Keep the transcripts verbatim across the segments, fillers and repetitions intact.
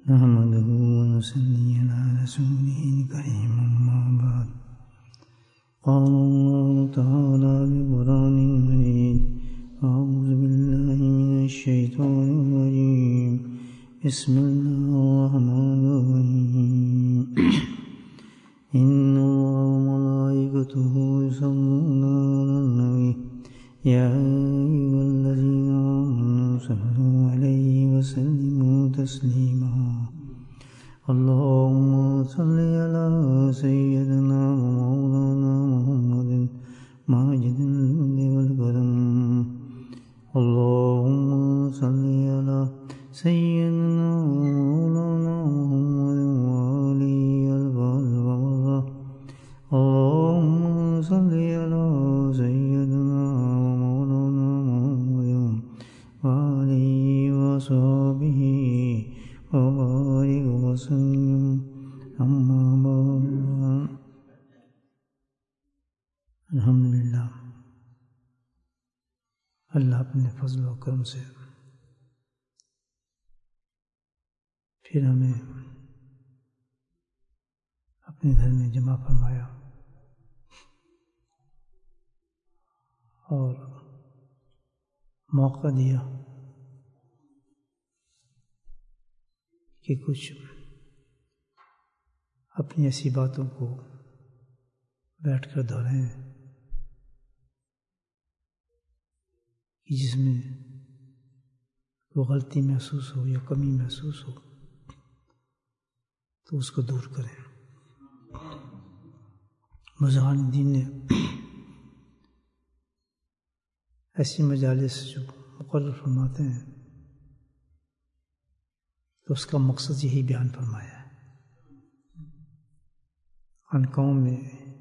نحمده ونصلي على رسوله الكريم أما بعد قال الله تعالى بقرآن المجيد أعوذ بالله من الشيطان الرجيم بسم الله الرحمن الرحيم إن الله وملائكته يصلون على النبي يا أيها الذين آمنوا صلوا عليه وسلموا تسليما اللهم صل على سيدنا ومولانا محمد ماجد الجود والكرم اللهم صل على سيدنا ومولانا محمد وآله البر والبر اللهم صل على سيدنا ومولانا محمد وآله وصحبه وبارك وسلم أما بعد الحمدللہ اللہ اپنے فضل و کرم سے پھر ہمیں اپنے گھر میں جمع فرمایا اور موقع دیا کہ کچھ اپنی ایسی باتوں کو بیٹھ کر دہرائیں کہ جس میں وہ غلطی محسوس ہو یا کمی محسوس ہو تو اس کو دور کریں۔ بزرگان دین نے ایسی مجالس جو مقرر فرماتے ہیں تو اس کا مقصد یہی بیان فرمایا ہے۔ خانقاہوں میں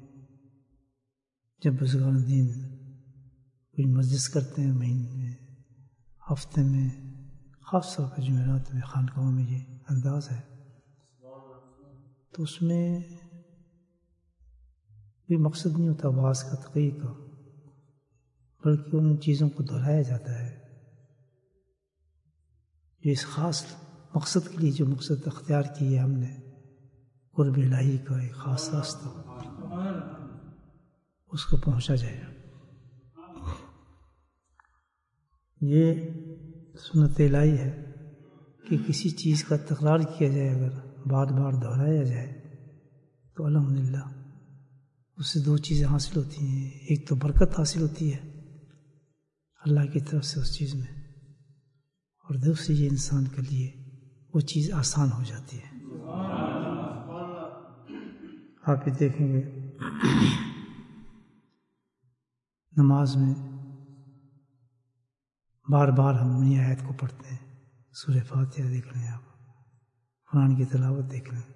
جب بزرگان دین کوئی مجلس کرتے ہیں مہینے میں ہفتے میں خاص طور پر جمعرات میں خانقاہوں میں یہ انداز ہے تو اس میں کوئی مقصد نہیں ہوتا واعظ کا تقریر کا بلکہ ان چیزوں کو دہرایا جاتا ہے جو اس خاص مقصد کے لیے جو مقصد اختیار کی ہے ہم نے قرب الہی کا ایک خاص راستہ اس کو پہنچا جائے۔ یہ سنت الہی ہے کہ کسی چیز کا تکرار کیا جائے اگر بار بار دہرایا جائے تو الحمدللہ اس سے دو چیزیں حاصل ہوتی ہیں، ایک تو برکت حاصل ہوتی ہے اللہ کی طرف سے اس چیز میں، اور دوسری یہ انسان کے لیے وہ چیز آسان ہو جاتی ہے۔ آپ یہ دیکھیں گے نماز میں بار بار ہم نئی آیت کو پڑھتے ہیں، سورہ فاتحہ دیکھ لیں، آپ قرآن کی تلاوت دیکھ لیں،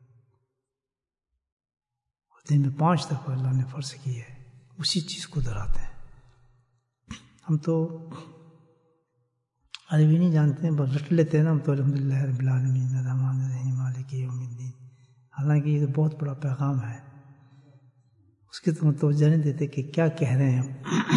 اور دن میں پانچ دفعہ اللہ نے فرض کی ہے اسی چیز کو دہراتے ہیں۔ ہم تو عربی نہیں جانتے ہیں بس رٹ لیتے ہیں نا ہم تو الحمدللہ رب العالمین الرحمن الرحیم مالک یوم الدین، حالانکہ یہ تو بہت بڑا پیغام ہے، اس کی تو متوجہ نہیں دیتے کہ کیا کہہ رہے ہیں ہم۔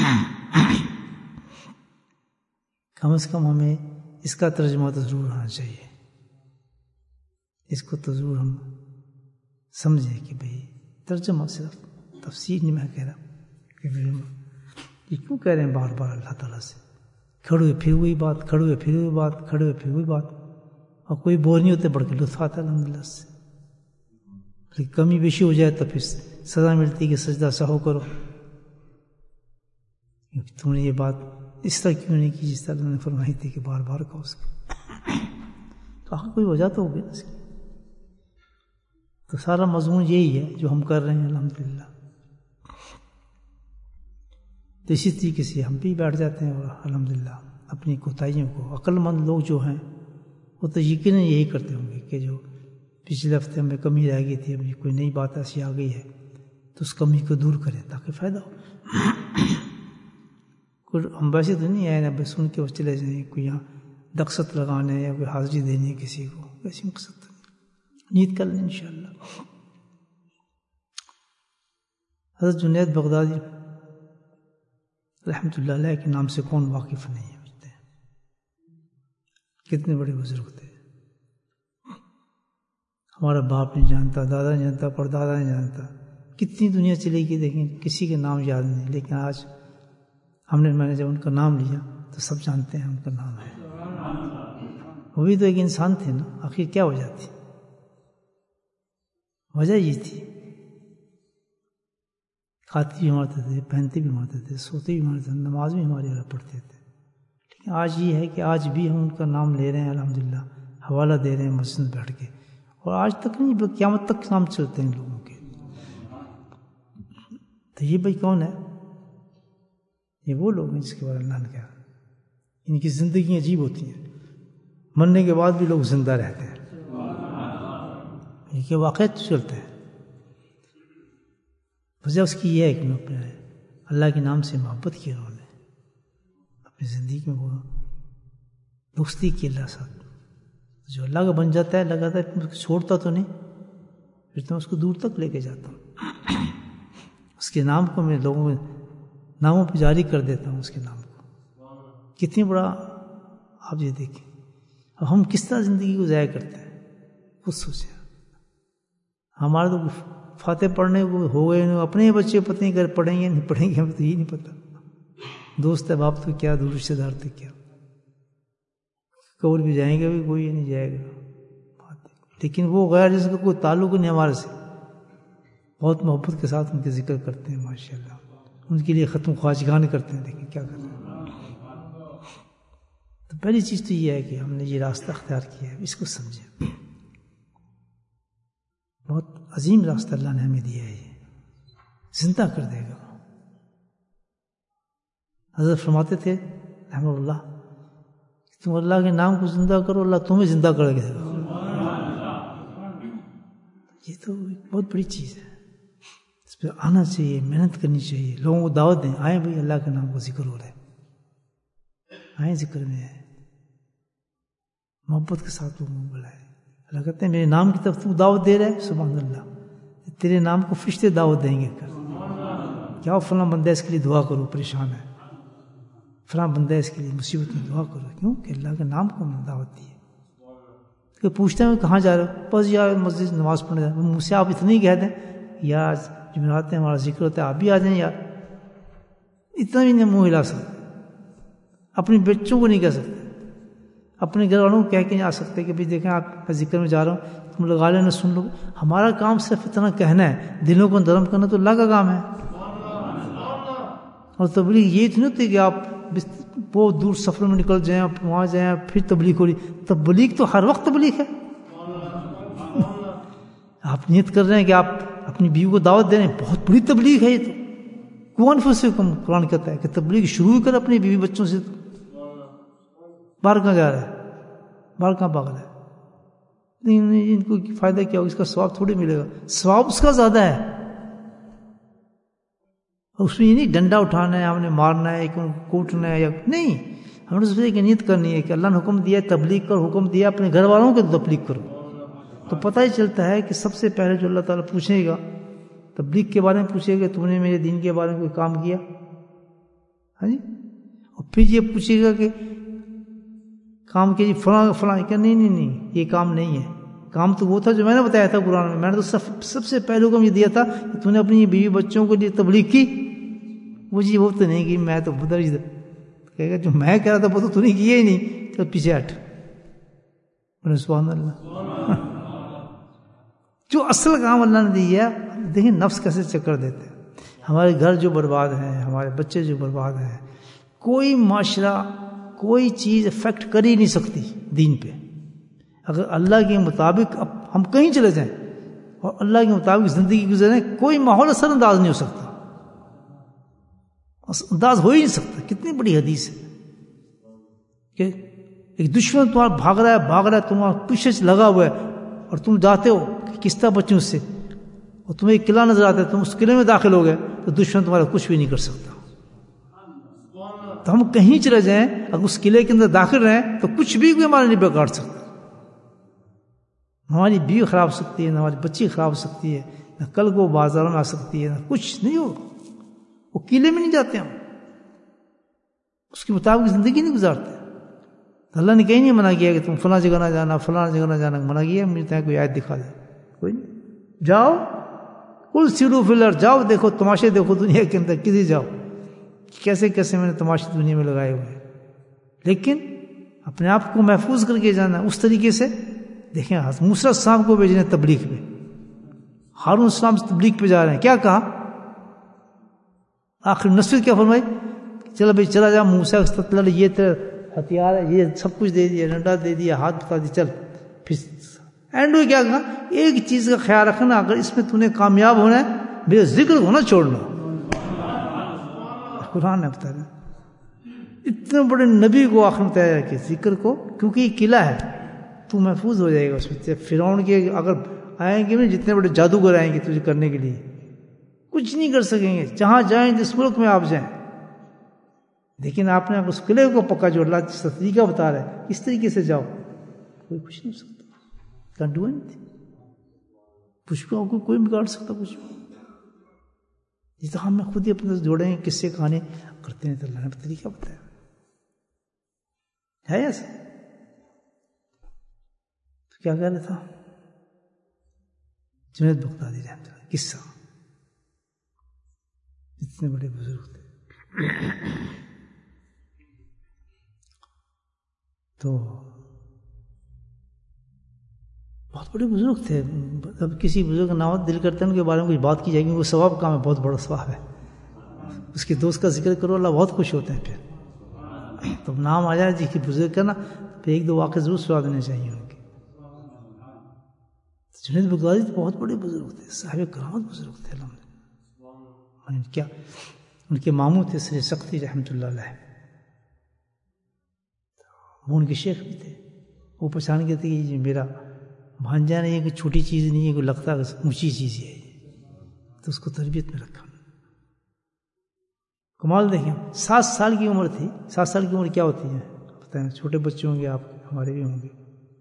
کم از کم ہمیں اس کا ترجمہ تو ضرور آنا چاہیے، اس کو تو ضرور ہم سمجھیں کہ بھئی ترجمہ صرف تفسیر نہیں میں کہہ رہا کہ یہ کیوں کہہ رہے ہیں بار بار اللہ تعالیٰ سے، کھڑے ہوئے پھر ہوئی بات، کھڑے ہوئے پھر ہوئی بات، کھڑے ہوئے پھر ہوئی بات، اور کوئی بور نہیں ہوتے بڑھ کے لطف آتا ہے الحمدللہ سے۔ لیکن کمی بیشی ہو جائے تو پھر سزا ملتی کہ سجدہ سہو کرو، تم نے یہ بات اس طرح کیوں نہیں کی جس طرح انہوں نے فرمائی تھی کہ بار بار کہو اس کو، تو آخر کوئی وجہ تو ہوگی اس کی۔ تو سارا مضمون یہی ہے جو ہم کر رہے ہیں الحمدللہ۔ تو اسی طریقے سے ہم بھی بیٹھ جاتے ہیں اور الحمدللہ اپنی کوتاہیوں کو، عقل مند لوگ جو ہیں وہ تو یقیناً یہی کرتے ہوں گے کہ جو پچھلے ہفتے ہمیں کمی رہ گئی تھی، ابھی کوئی نئی بات ایسی آ گئی ہے تو اس کمی کو دور کریں تاکہ فائدہ ہو۔ ہم ویسے تو نہیں آئے نا بس سن کے وہ چلے جائیں، کوئی یہاں دقست لگانے یا کوئی حاضری دینے کسی کو، ویسی مقصد تو نہیں، نیت کر لیں انشاءاللہ۔ حضرت جنید بغدادی رحمۃ اللہ علیہ کے نام سے کون واقف نہیں ہے، کتنے بڑے بزرگ تھے۔ ہمارا باپ نہیں جانتا، دادا نہیں جانتا، پردادا نہیں جانتا، کتنی دنیا چلے گی لیکن کسی کے نام یاد نہیں. لیکن آج ہم نے میں نے جب ان کا نام لیا تو سب جانتے ہیں ان کا نام ہے. وہ بھی تو ایک انسان تھے نا، آخر کیا وجہ تھی؟ وجہ یہ تھی کھاتے بھی مارتے تھے، پہنتے بھی مارتے تھے، سوتے بھی مارتے تھے، نماز بھی ہمارے یہاں پڑھتے تھے. لیکن آج یہ ہے کہ آج بھی ہم ان کا نام لے رہے ہیں، الحمدللہ حوالہ دے رہے ہیں مسجد میں بیٹھ کے، اور آج تک نہیں بلکہ قیامت تک نام چلتے ہیں ان لوگوں کے. تو یہ بھائی کون ہے؟ یہ وہ لوگ ہیں جس کے بارے میں اللہ نے کہا ان کی زندگیاں عجیب ہوتی ہیں، مرنے کے بعد بھی لوگ زندہ رہتے ہیں. یہ کہ واقعات چلتے ہیں. وجہ اس کی یہ ہے کہ انہوں نے اپنے اللہ کے نام سے محبت کی، انہوں نے اپنی زندگی میں وہ دوستی کی اللہ ساتھ. جو اللہ کا بن جاتا ہے، لگاتا ہے پھر چھوڑتا تو نہیں، پھر تو میں اس کو دور تک لے کے جاتا ہوں. اس کے نام کو میں لوگوں میں ناموں پہ جاری کر دیتا ہوں. اس کے نام کو کتنی بڑا آپ یہ دیکھیں. اب ہم کس طرح زندگی کو ضائع کرتے ہیں خود سوچیں. ہمارے تو فاتح پڑھنے کو ہو گئے، اپنے بچے پتہ نہیں کر پڑھیں گے نہیں پڑھیں گے، ہمیں تو یہ نہیں پتہ. دوست ہے باپ تو کیا، دور رشتے دار تو کیا، قبر بھی جائیں گے بھی کوئی نہیں جائے گا. لیکن وہ غیر جس کا کوئی تعلق نہیں ہمارے سے، بہت محبت کے ساتھ ان کے ذکر کرتے ہیں ماشاء اللہ. ان کے لیے ختم خواجگان کرتے ہیں. دیکھیں کیا کرتے ہیں. تو پہلی چیز تو یہ ہے کہ ہم نے یہ راستہ اختیار کیا ہے، اس کو سمجھیں. بہت عظیم راستہ اللہ نے ہمیں دیا ہے، یہ زندہ کر دے گا. حضرت فرماتے تھے رحمہ اللہ، تم اللہ کے نام کو زندہ کرو، اللہ تمہیں زندہ کر دے گا. یہ تو بہت بڑی چیز ہے، اس پہ آنا چاہیے، محنت کرنی چاہیے. لوگوں کو دعوت دیں، آئیں بھائی اللہ کے نام کو ذکر ہو رہا ہے، آئیں ذکر میں ہے. محبت کے ساتھ لوگوں کو بلائے. اللہ کہتے ہیں میرے نام کی طرف تو دعوت دے رہے، سبحان اللہ، تیرے نام کو فرشتے دعوت دیں گے. کر کیا فلاں بندہ اس کے لیے دعا کرو، پریشان ہے، فلاں بندہ اس کے لیے مصیبت میں دعا کرو. کیوں کہ اللہ کے نام کو ہم نے دعوت دی ہے. کہ پوچھتے ہیں کہاں جا رہے ہو؟ بس یار مسجد نماز پڑھنے جا رہے. مجھ سے آپ اتنی کہہ دیں یار جمعرات ہیں ہمارا ذکر ہوتا ہے، آپ بھی آ جائیں یار. اتنا بھی نہیں منہ ہلا سکتے. اپنے بچوں کو نہیں کہہ سکتے، اپنے گھر والوں کو کہہ کے نہیں آ سکتے کہ بھائی دیکھیں آپ کا ذکر میں جا رہا ہوں، تم لگا لینا سن لو. ہمارا کام صرف اتنا کہنا ہے، دلوں کو نرم کرنا تو اللہ کا کام ہے. اور تبلیغ یہ تو نہیں ہوتی کہ آپ بہت دور سفر میں نکل جائیں، وہاں جائیں پھر تبلیغ ہو رہی. تبلیغ تو ہر وقت تبلیغ ہے. آپ نیت کر رہے ہیں کہ آپ اپنی بیوی کو دعوت دے رہے ہیں، بہت بڑی تبلیغ ہے. یہ تو کون فسکم قرآن کہتا ہے کہ تبلیغ شروع کر اپنی بیوی بچوں سے. باہر کہاں جا رہا ہے، باہر کہاں پاگل ہے. نہیں ان کو فائدہ کیا ہوگا، اس کا ثواب تھوڑی ملے گا. ثواب اس کا زیادہ ہے. اس میں یہ نہیں ڈنڈا اٹھانا ہے، ہم نے مارنا ہے، کوٹنا ہے، یا نہیں. ہم نے سوچا کہ نیت کرنی ہے کہ اللہ نے حکم دیا تبلیغ کر، حکم دیا اپنے گھر والوں کو تبلیغ کرو. تو پتہ ہی چلتا ہے کہ سب سے پہلے جو اللہ تعالیٰ پوچھے گا تبلیغ کے بارے میں پوچھے گا، تم نے میرے دین کے بارے میں کوئی کام کیا. ہاں جی. اور پھر یہ پوچھے گا کہ کام کیا جی فلاں فلاں. کیا نہیں نہیں نہیں یہ کام نہیں ہے. کام تو وہ تھا جو میں نے بتایا تھا قرآن میں. میں نے تو سب سب سے پہلے حکم یہ دیا تھا کہ تم نے اپنی بیوی بچوں کو لیے تبلیغ کی. وہ جی وہ تو نہیں کی، میں تو بدر ادھر کہے گا جو میں کہہ رہا تھا وہ تو تو نہیں کیا ہی نہیں، تو پیچھے ہٹ. سبحان اللہ. جو اصل کام اللہ نے دیا، دیکھیں نفس کیسے چکر دیتے ہیں. ہمارے گھر جو برباد ہیں، ہمارے بچے جو برباد ہیں، کوئی معاشرہ کوئی چیز افیکٹ کر ہی نہیں سکتی دین پہ. اگر اللہ کے مطابق اب ہم کہیں چلے جائیں اور اللہ کے مطابق زندگی گزاریں، کوئی ماحول اثر انداز نہیں ہو سکتا، انداز ہو ہی نہیں سکتا. کتنی بڑی حدیث ہے کہ ایک دشمن تمہارا بھاگ رہا ہے بھاگ رہا ہے تمہارا پیچھے لگا ہوا ہے، اور تم جاتے ہو کہ کس طرح بچوں اس سے، اور تمہیں ایک قلعہ نظر آتا ہے، تم اس قلعے میں داخل ہو گئے تو دشمن تمہارا کچھ بھی نہیں کر سکتا. تو ہم کہیں چلے جائیں، اگر اس قلعے کے اندر داخل رہیں تو کچھ بھی کوئی ہمارے نہیں بگاڑ سکتا. ہماری بیوی خراب ہو سکتی ہے، نہ ہماری بچی خراب ہو سکتی ہے، نہ کل کو بازاروں میں آ سکتی ہے، نہ کچھ نہیں ہو. وہ قلعے میں نہیں جاتے، ہم اس کے مطابق زندگی نہیں گزارتے. اللہ نے کہیں نہیں منع کیا کہ تم فلاں جگہ نہ جانا، فلاں جگہ نہ جانا منع کیا. مجھے کوئی آیت دکھا دے. کوئی نہیں. جاؤ کل سیرو فلر، جاؤ دیکھو تماشے، دیکھو دنیا کے اندر کسی جاؤ کیسے کیسے میں نے تماشے دنیا میں لگائے ہوئے ہیں، لیکن اپنے آپ کو محفوظ کر کے جانا. اس طریقے سے دیکھیں موسیٰ السلام کو بھیجنے تبلیغ پہ، ہارون السلام تبلیغ پہ جا رہے ہیں، کیا کہا آخر نصیحت کیا فرمائی؟ چلو بھائی چلا جا موسیٰ استطلع، یہ تیرا ہتھیار ہے، یہ سب کچھ دے دیا، ڈنڈا دے دیا، ہاتھ بتا دیا، چل. پھر اینڈ میں کیا کہا؟ ایک چیز کا خیال رکھنا، اگر اس میں تو نے کامیاب ہونا ہے میرے ذکر کو نہ چھوڑنا. قرآن نے بتایا اتنے بڑے نبی کو آخر میں بتایا کہ ذکر کو، کیونکہ یہ قلعہ ہے تو محفوظ ہو جائے گا اس میں. فرعون کے اگر آئیں گے جتنے بڑے جادوگر آئیں گے تجھے کرنے کے لیے، کچھ نہیں کر سکیں گے، جہاں جائیں جس ملک میں آپ جائیں. لیکن آپ نے اس قلعے کو پکا جو اللہ جس طریقہ بتا رہا ہے اس طریقے سے جاؤ، کوئی کچھ نہیں ہو سکتا. Can't do any thing. کچھ بھی آپ کو کوئی بگاڑ سکتا کچھ بھی. جس طرح ہم میں خود ہی اپنے سے جوڑے ہیں، کس سے کہانے کرتے ہیں تو اللہ نے طریقہ بتایا ہے ایسا. تو کیا کہہ رہا تھا جنید بغدادی رحمۃ اللہ قصہ، اتنے بڑے بزرگ تھے. تو بہت بڑے بزرگ تھے. اب کسی بزرگ کا نام دل کرتے ہیں ان کے بارے میں کچھ بات کی جائے گی، وہ ثواب کام ہے، بہت بڑا ثواب ہے. اس کے دوست کا ذکر کرو اللہ بہت خوش ہوتے ہیں. پھر تو نام آ جائے جی کہ بزرگ کا نا، پھر ایک دو واقعے ضرور سنا دینے چاہیے ان کے. جنید بغدادی تو بہت بڑے بزرگ تھے، صاحب کرامت بزرگ تھے. الحمد کیا ان کے ماموں تھے سر سختی رحمۃ اللہ علیہ، وہ ان کے شیخ بھی تھے. وہ پہچان گئے تھے کہ یہ میرا بھانجا نہیں ہے، کہ چھوٹی چیز نہیں ہے، کوئی لگتا ہے اونچی چیز ہے، تو اس کو تربیت میں رکھا. کمال دیکھیں، سات سال کی عمر تھی. سات سال کی عمر کیا ہوتی ہے بتائیں؟ چھوٹے بچے ہوں گے آپ، ہمارے بھی ہوں گے.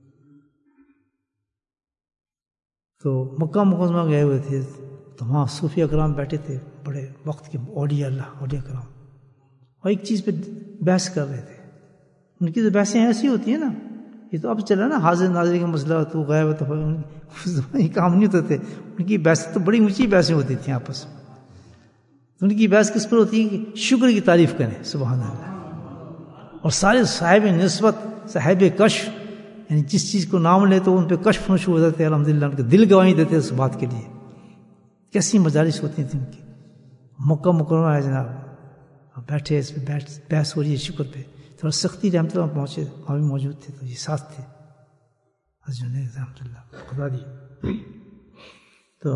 تو مکہ مکرمہ گئے ہوئے تھے، تو وہاں صوفیہ کرام بیٹھے تھے، بڑے وقت کے اولیاء اللہ اولیاء کرام، اور ایک چیز پہ بحث کر رہے تھے. ان کی تو بحثیں ایسی ہوتی ہیں نا، یہ تو اب چلا نا حاضر ناظر کا مسئلہ، تو غائب تو کام نہیں ہوتے تھے. ان کی بحث تو بڑی اونچی بحثیں ہوتی تھیں آپس میں. ان کی بحث کس پر ہوتی ہے کہ شکر کی تعریف کریں، سبحان اللہ. اور سارے صاحب نسبت، صاحب کشف، یعنی جس چیز کو نام لے تو ان پہ کشف ہونا شروع ہو جاتے ہیں. الحمدللہ ان کے دل گواہی دیتے اس بات کے لیے. کیسی مجالس ہوتی تھیں ان کی. مکہ مکرمہ ہے جناب، بیٹھے اس پہ بیٹھ بحث ہو رہی ہے شکر پہ. تھوڑا سختی رحمۃ اللہ پہنچے، وہاں بھی موجود تھے، تو یہ ساتھ تھے حضرت رحمۃ اللہ خدادی. تو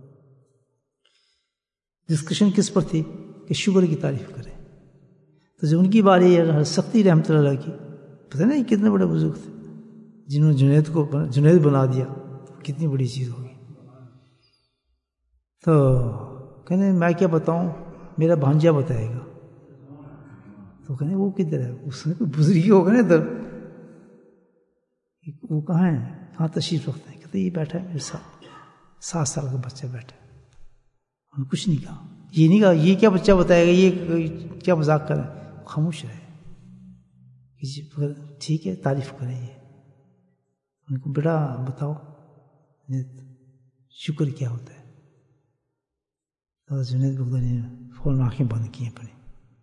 ڈسکشن کس پر تھی کہ شکر کی تعریف کریں. تو جب ان کی باری ہے سختی رحمۃ اللہ کی، پتہ نہیں کتنے بڑے بزرگ تھے جنہوں نے جنید کو جنید بنا دیا، کتنی بڑی چیز ہوگی. تو کہنے میں کیا بتاؤں، میرا بھانجا بتائے گا. تو کہنے وہ کدھر ہے؟ اس نے کوئی بزرگی ہوگا نا ادھر. وہ کہاں ہے؟ کہاں تشریف رکھتے ہیں؟ کہتے یہ بیٹھا ہے میرے ساتھ، سات سال کا بچہ بیٹھا ہے. انہوں نے کچھ نہیں کہا، یہ نہیں کہا یہ کیا بچہ بتائے گا، یہ کیا مذاق کر رہے ہیں. خاموش رہے. ٹھیک ہے تعریف کریں. یہ ان کو بیٹا بتاؤ شکر کیا ہوتا ہے. جنید بغدادی نے فوراً آنکھیں بند کی ہیں پڑی.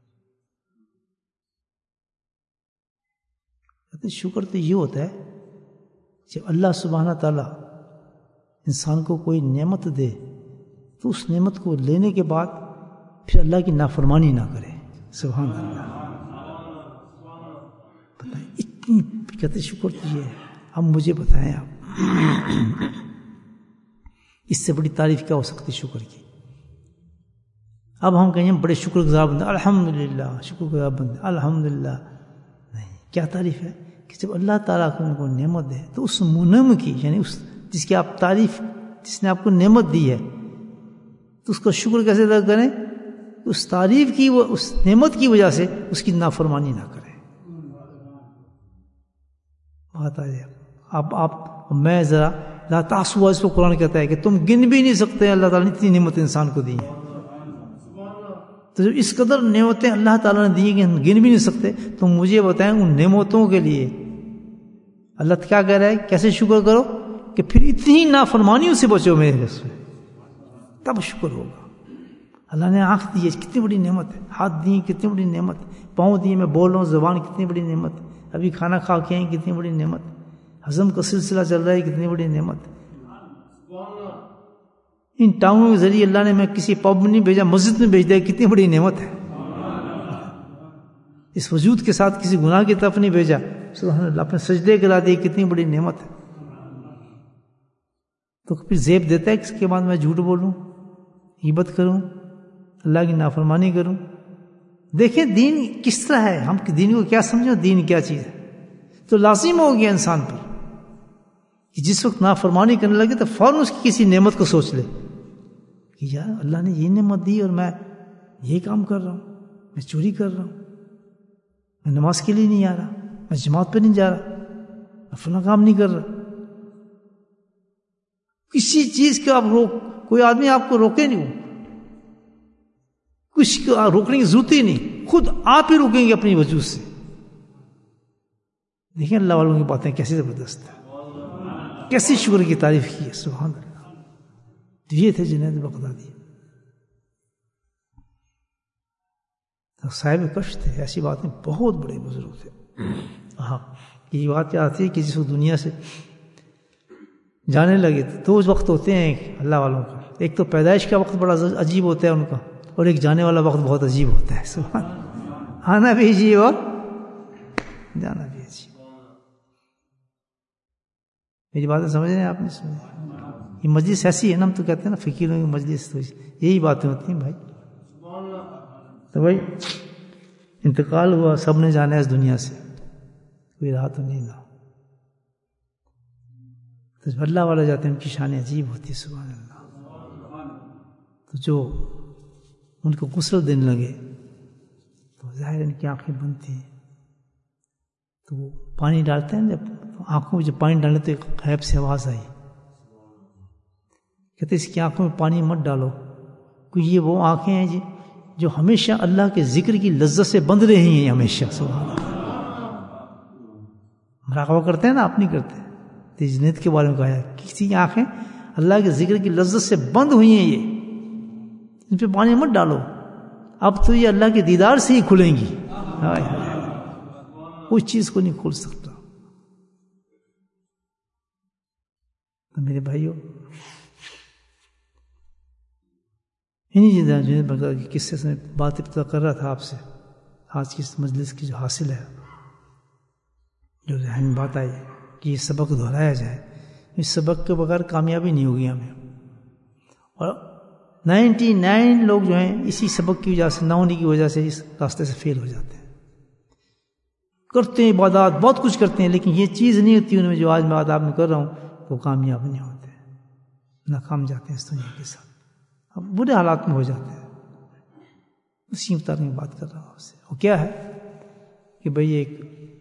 کہتے شکر تو یہ ہوتا ہے جب اللہ سبحانہ تعالیٰ انسان کو کوئی نعمت دے تو اس نعمت کو لینے کے بعد پھر اللہ کی نافرمانی نہ کرے. سبحان اللہ. بتائیں اتنی کہتے شکر تو یہ ہے. اب مجھے بتائیں آپ اس سے بڑی تعریف کیا ہو سکتی شکر کی. اب ہم کہیں بڑے شکر گزار بندے، الحمدللہ شکر گزار بندے الحمدللہ. نہیں، کیا تعریف ہے کہ جب اللہ تعالیٰ کو ان کو نعمت دے تو اس منعم کی، یعنی اس جس کی آپ تعریف، جس نے آپ کو نعمت دی ہے، تو اس کا شکر کیسے ادا کریں؟ اس تعریف کی، وہ اس نعمت کی وجہ سے اس کی نافرمانی نہ کریں. بات آ جائے اب آپ میں ذرا لا تحصوا، اس کو قرآن کہتا ہے کہ تم گن بھی نہیں سکتے اللہ تعالیٰ نے اتنی نعمتیں انسان کو دی ہیں. تو جب اس قدر نعمتیں اللہ تعالیٰ نے دی ہیں کہ ہم گن بھی نہیں سکتے، تو مجھے بتائیں ان نعمتوں کے لیے اللہ کیا کہہ رہا ہے کیسے شکر کرو کہ پھر اتنی نافرمانیوں سے بچو میرے اس میں، تب شکر ہوگا۔ اللہ نے آنکھ دی ہے، کتنی بڑی نعمت ہے، ہاتھ دی کتنی بڑی نعمت ہے، پاؤں دیے میں بول رہا ہوں، زبان کتنی بڑی نعمت ہے، ابھی کھانا کھا کے آئیں کتنی بڑی نعمت ہے، ہضم کا سلسلہ چل رہا ہے کتنی بڑی نعمت ہے۔ ان ٹانگوں کے ذریعے اللہ نے میں کسی پب میں نہیں بھیجا، مسجد میں بھیج دیا، کتنی بڑی نعمت ہے۔ اس وجود کے ساتھ کسی گناہ کی طرف نہیں بھیجا، سبحان اللہ، اپنے سجدے کرا دیے، کتنی بڑی نعمت ہے۔ تو پھر زیب دیتا ہے کہ اس کے بعد میں جھوٹ بولوں، غیبت کروں، اللہ کی نافرمانی کروں۔ دیکھیں دین کس طرح ہے، ہم دین کو کیا سمجھیں، دین کیا چیز ہے۔ تو لازم ہو گیا انسان پر کہ جس وقت نافرمانی کرنے لگے تو فوراً اس کی کسی نعمت کو سوچ لے کہ یار اللہ نے یہ نعمت دی اور میں یہ کام کر رہا ہوں، میں چوری کر رہا ہوں، میں نماز کے لیے نہیں آ رہا، میں جماعت پہ نہیں جا رہا، میں فلاں کام نہیں کر رہا۔ کسی چیز کو آپ روک، کوئی آدمی آپ کو روکے نہیں، کچھ کو روکنے کی ضرورت ہی نہیں، خود آپ ہی روکیں گے اپنی وجود سے۔ دیکھیں اللہ والوں کی باتیں کیسی زبردست ہے، کیسی شکر کی تعریف کی ہے، سبحان اللہ۔ یہ تھے جنید بغدادی، تو صاحب کشف تھے، ایسی باتیں بہت بڑے بزرگ تھے۔ ہاں یہ بات کیا آتی ہے کہ جس وقت دنیا سے جانے لگے تو دو وقت ہوتے ہیں اللہ والوں کا، ایک تو پیدائش کا وقت بڑا عجیب ہوتا ہے ان کا، اور ایک جانے والا وقت بہت عجیب ہوتا ہے، سبحان آنا بھی عجیب اور جانا بھی عجیب۔ میری باتیں سمجھ رہے ہیں آپ نے؟ سمجھ یہ مجلس ایسی ہے نا، ہم تو کہتے ہیں نا فقیروں کی مجلس، تو یہی باتیں ہوتی ہیں بھائی۔ تو بھائی انتقال ہوا، سب نے جانا ہے اس دنیا سے، کوئی رہا تو نہیں رہا۔ تو جب اللہ والا جاتے ہیں ان کی شان عجیب ہوتی ہے، سبحان اللہ۔ تو جو ان کو غسل دینے لگے تو ظاہر ان کی آنکھیں بند تھیں، تو وہ پانی ڈالتے ہیں، جب آنکھوں میں جب پانی ڈالے تو ایک غیب سے آواز آئی، کہتے اس کی آنکھوں میں پانی مت ڈالو، کیونکہ یہ وہ آنکھیں ہیں جی جو ہمیشہ اللہ کے ذکر کی لذت سے بند رہی ہیں، ہمیشہ، سبحان اللہ۔ مراقبہ کرتے ہیں نا، آپ نہیں کرتے، تو جنید کے بارے میں کہا ہے کسی کی آنکھیں اللہ کے ذکر کی لذت سے بند ہوئی ہیں، یہ ان پہ پانی مت ڈالو، اب تو یہ اللہ کے دیدار سے ہی کھلیں گی، اس چیز کو نہیں کھول سکتا۔ تو میرے بھائیوں، انہی جنید بغدادی کی قصے سے بات ابتدا کر رہا تھا آپ سے، آج کی اس مجلس کی جو حاصل ہے، جو ذہن میں بات آئی کہ یہ سبق دہرایا جائے، اس سبق کے بغیر کامیابی نہیں ہوگی ہمیں، اور نائنٹی نائن لوگ جو ہیں اسی سبق کی وجہ سے، نہ ہونے کی وجہ سے اس راستے سے فیل ہو جاتے ہیں، کرتے ہیں عبادات، بہت کچھ کرتے ہیں، لیکن یہ چیز نہیں ہوتی ان میں جو آج میں آداب میں کر رہا ہوں، تو کامیاب نہیں ہوتے، ناکام جاتے ہیں اس دنیا کے ساتھ، اب برے حالات میں ہو جاتے ہیں۔ اسی مطابق بات کر رہا ہوں آپ سے، وہ کیا ہے کہ بھئی ایک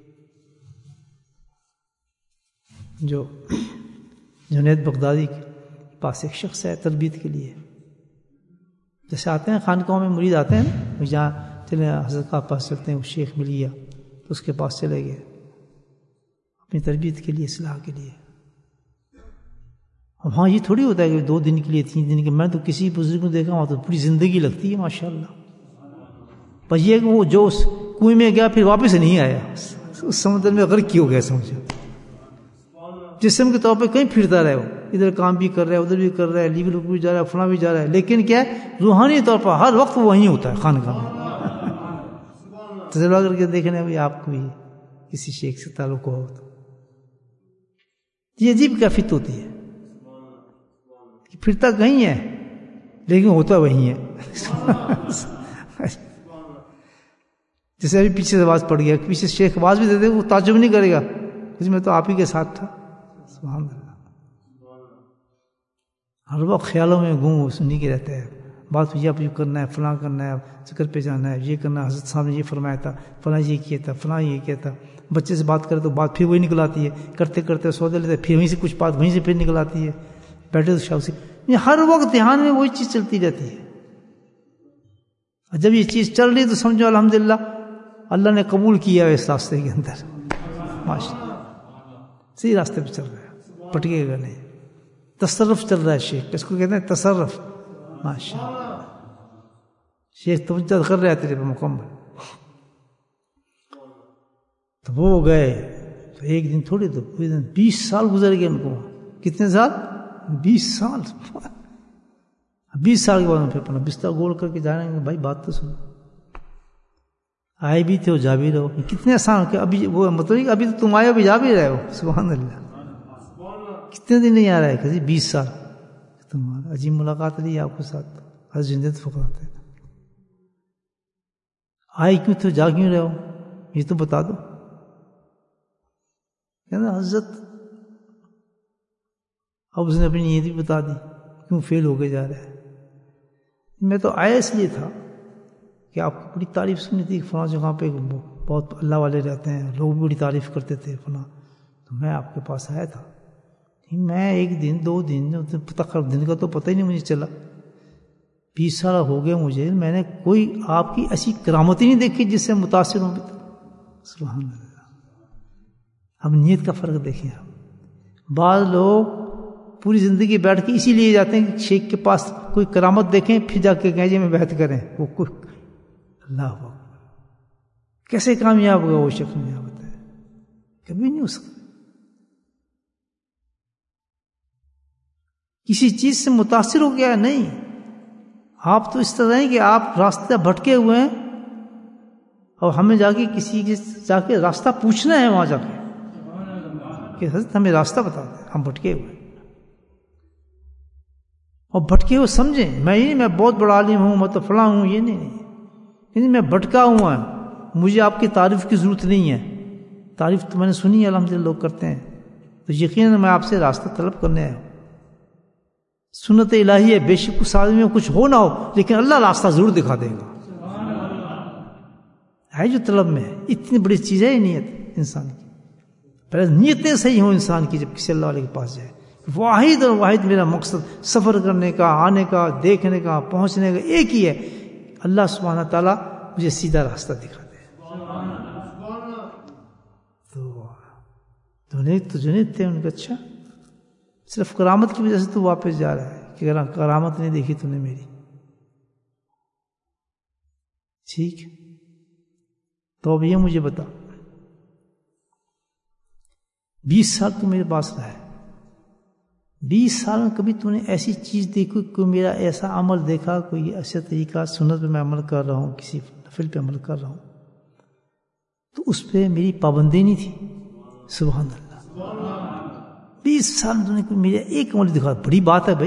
جو جنید بغدادی کے پاس ایک شخص ہے تربیت کے لیے، جیسے آتے ہیں خانقاہوں میں مرید آتے ہیں، جہاں چلے حضرت کا پاس چلتے ہیں، وہ شیخ مل گیا تو اس کے پاس چلے گئے اپنی تربیت کے لیے، اصلاح کے لیے۔ اب ہاں یہ تھوڑی ہوتا ہے کہ دو دن کے لیے، تین دن کے، میں تو کسی بزرگ کو دیکھا ہوں تو پوری زندگی لگتی ہے ماشاءاللہ، پر یہ کہ وہ جو اس کنویں میں گیا پھر واپس نہیں آیا، اس سمندر میں غرق کی ہو گیا، سمجھو جسم کے طور پہ کہیں پھرتا رہے، وہ ادھر کام بھی کر رہا ہے، ادھر بھی کر رہا ہے، لیبل بھی جا رہا ہے، فلاں بھی جا رہا ہے، لیکن کیا ہے روحانی طور پر ہر وقت وہیں ہوتا ہے خانقاہ میں۔ تجربہ کر کے دیکھنے ابھی آپ کو بھی کسی شیخ سے تعلق ہو تو یہ عجیب کیفیت ہوتی ہے کہ پھرتا کہیں ہے لیکن ہوتا وہیں ہے۔ جیسے ابھی پیچھے سے آواز پڑ گیا، پیچھے شیخ آواز بھی دے دے، وہ تعجب نہیں کرے گا، اس میں تو آپ ہی کے ساتھ تھا، سبحان اللہ۔ ہر وقت خیالوں میں گم سنی کے رہتا ہے، بات یہ اب کرنا ہے، فلاں کرنا ہے، ذکر پہ جانا ہے، یہ کرنا ہے، حضرت صاحب نے یہ فرمایا تھا، فلاں یہ کیا تھا، فلاں یہ کیا تھا۔ بچے سے بات کرے تو بات پھر وہی نکل آتی ہے، کرتے کرتے سودے لیتے پھر وہیں سے کچھ بات وہیں سے پھر نکل آتی ہے، بیٹھے تو شاو سے، ہر وقت دھیان میں وہی چیز چلتی رہتی ہے۔ اور جب یہ چیز چل رہی تو سمجھو الحمدللہ اللہ نے قبول کیا ہے اس راستے کے اندر، ماشاءاللہ صحیح راستے پہ چل رہا ہے۔ پٹکے گا نہیں. تصرف چل رہا ہے شیخ, اس کو کہتے ہیں تصرف. ماشاء اللہ شیخ توجہ کر رہا ہے تیرے پہ مکمل. تو وہ گئے تو ایک دن تھوڑی تو دن بیس سال گزر گئے ان کو. کتنے سال؟ بیس سال. بیس سال کے بعد پھر اپنا بستر گول کر کے جا رہے ہیں. بھائی بات تو سنو, آئے بھی تھے ہو جا بھی رہو. کتنے آسان کہ ابھی وہ مطلب ابھی تو تم آئے ابھی جا بھی رہے ہو. سبحان اللہ. کتنے دن نہیں آ رہا ہے کسی بیس سال. تمہارا عجیب ملاقات رہی آپ کے ساتھ. حضرت جنید فقراتے آئے کیوں تھے, جا کیوں رہے ہو, یہ تو بتا دو. کہنا حضرت اب اس نے اپنی نیت بھی بتا دی کیوں فیل ہو کے جا رہا ہے. میں تو آیا اس لیے تھا کہ آپ کی بڑی تعریف سنی تھی, فلاں جگہ پہ بہت اللہ والے رہتے ہیں, لوگ بھی بڑی تعریف کرتے تھے فلاں, تو میں آپ کے پاس آیا تھا. میں ایک دن دو دن دن کا تو پتہ ہی نہیں مجھے چلا. بیس سال ہو گئے مجھے, میں نے کوئی آپ کی ایسی کرامت ہی نہیں دیکھی جس سے متاثر ہوں. سبحان اللہ. اب نیت کا فرق دیکھیں آپ. بعض لوگ پوری زندگی بیٹھ کے اسی لیے جاتے ہیں کہ شیخ کے پاس کوئی کرامت دیکھیں پھر جا کے کہیں جی میں بیعت کریں. وہ کوئی اللہ اکبر, کیسے کامیاب ہوگا وہ شخص, نہیں ہوتا ہے کبھی نہیں ہو سکتا. کسی چیز سے متاثر ہو گیا نہیں. آپ تو اس طرح ہیں کہ آپ راستہ بھٹکے ہوئے ہیں اور ہمیں جا کے کسی کے جا کے راستہ پوچھنا ہے وہاں جا کے کہ حضرت ہمیں راستہ بتا دیں, ہم بھٹکے ہوئے ہیں. اور بھٹکے ہوئے سمجھیں, میں یہ نہیں میں بہت بڑا عالم ہوں, میں تو فلاں ہوں, یہ نہیں نہیں میں بھٹکا ہوا ہوں. مجھے آپ کی تعریف کی ضرورت نہیں ہے. تعریف تو میں نے سنی ہے الحمدللہ لوگ کرتے ہیں, تو یقیناً میں آپ سے راستہ طلب کرنے آیا ہوں. سنت الہی ہے, بے شک اس آدمی میں کچھ ہو نہ ہو لیکن اللہ راستہ ضرور دکھا دے گا. ہے جو طلب میں ہے. اتنی بڑی چیز ہے نیت انسان کی. پہلے نیتیں صحیح ہوں انسان کی جب کسی اللہ والے کے پاس جائے. واحد اور واحد میرا مقصد سفر کرنے کا, آنے کا, دیکھنے کا, پہنچنے کا ایک ہی ہے, اللہ سبحانہ تعالیٰ مجھے سیدھا راستہ دکھا دے. تو جنید تو جنید تھے ان کا. اچھا صرف کرامت کی وجہ سے تو واپس جا رہا ہے کہ کرامت نہیں دیکھی تو نے میری. ٹھیک, تو اب یہ مجھے بتا, بیس سال تو میرے پاس رہا ہے, بیس سال میں کبھی تو نے ایسی چیز دیکھی, کوئی میرا ایسا عمل دیکھا, کوئی ایسا طریقہ سنت پہ میں عمل کر رہا ہوں, کسی نفل پہ عمل کر رہا ہوں, تو اس پہ میری پابندی نہیں تھی. سبحان اللہ. بیس سال میں تو نے کوئی میرا ایک عمل دکھا, بڑی بات ہے بھائی.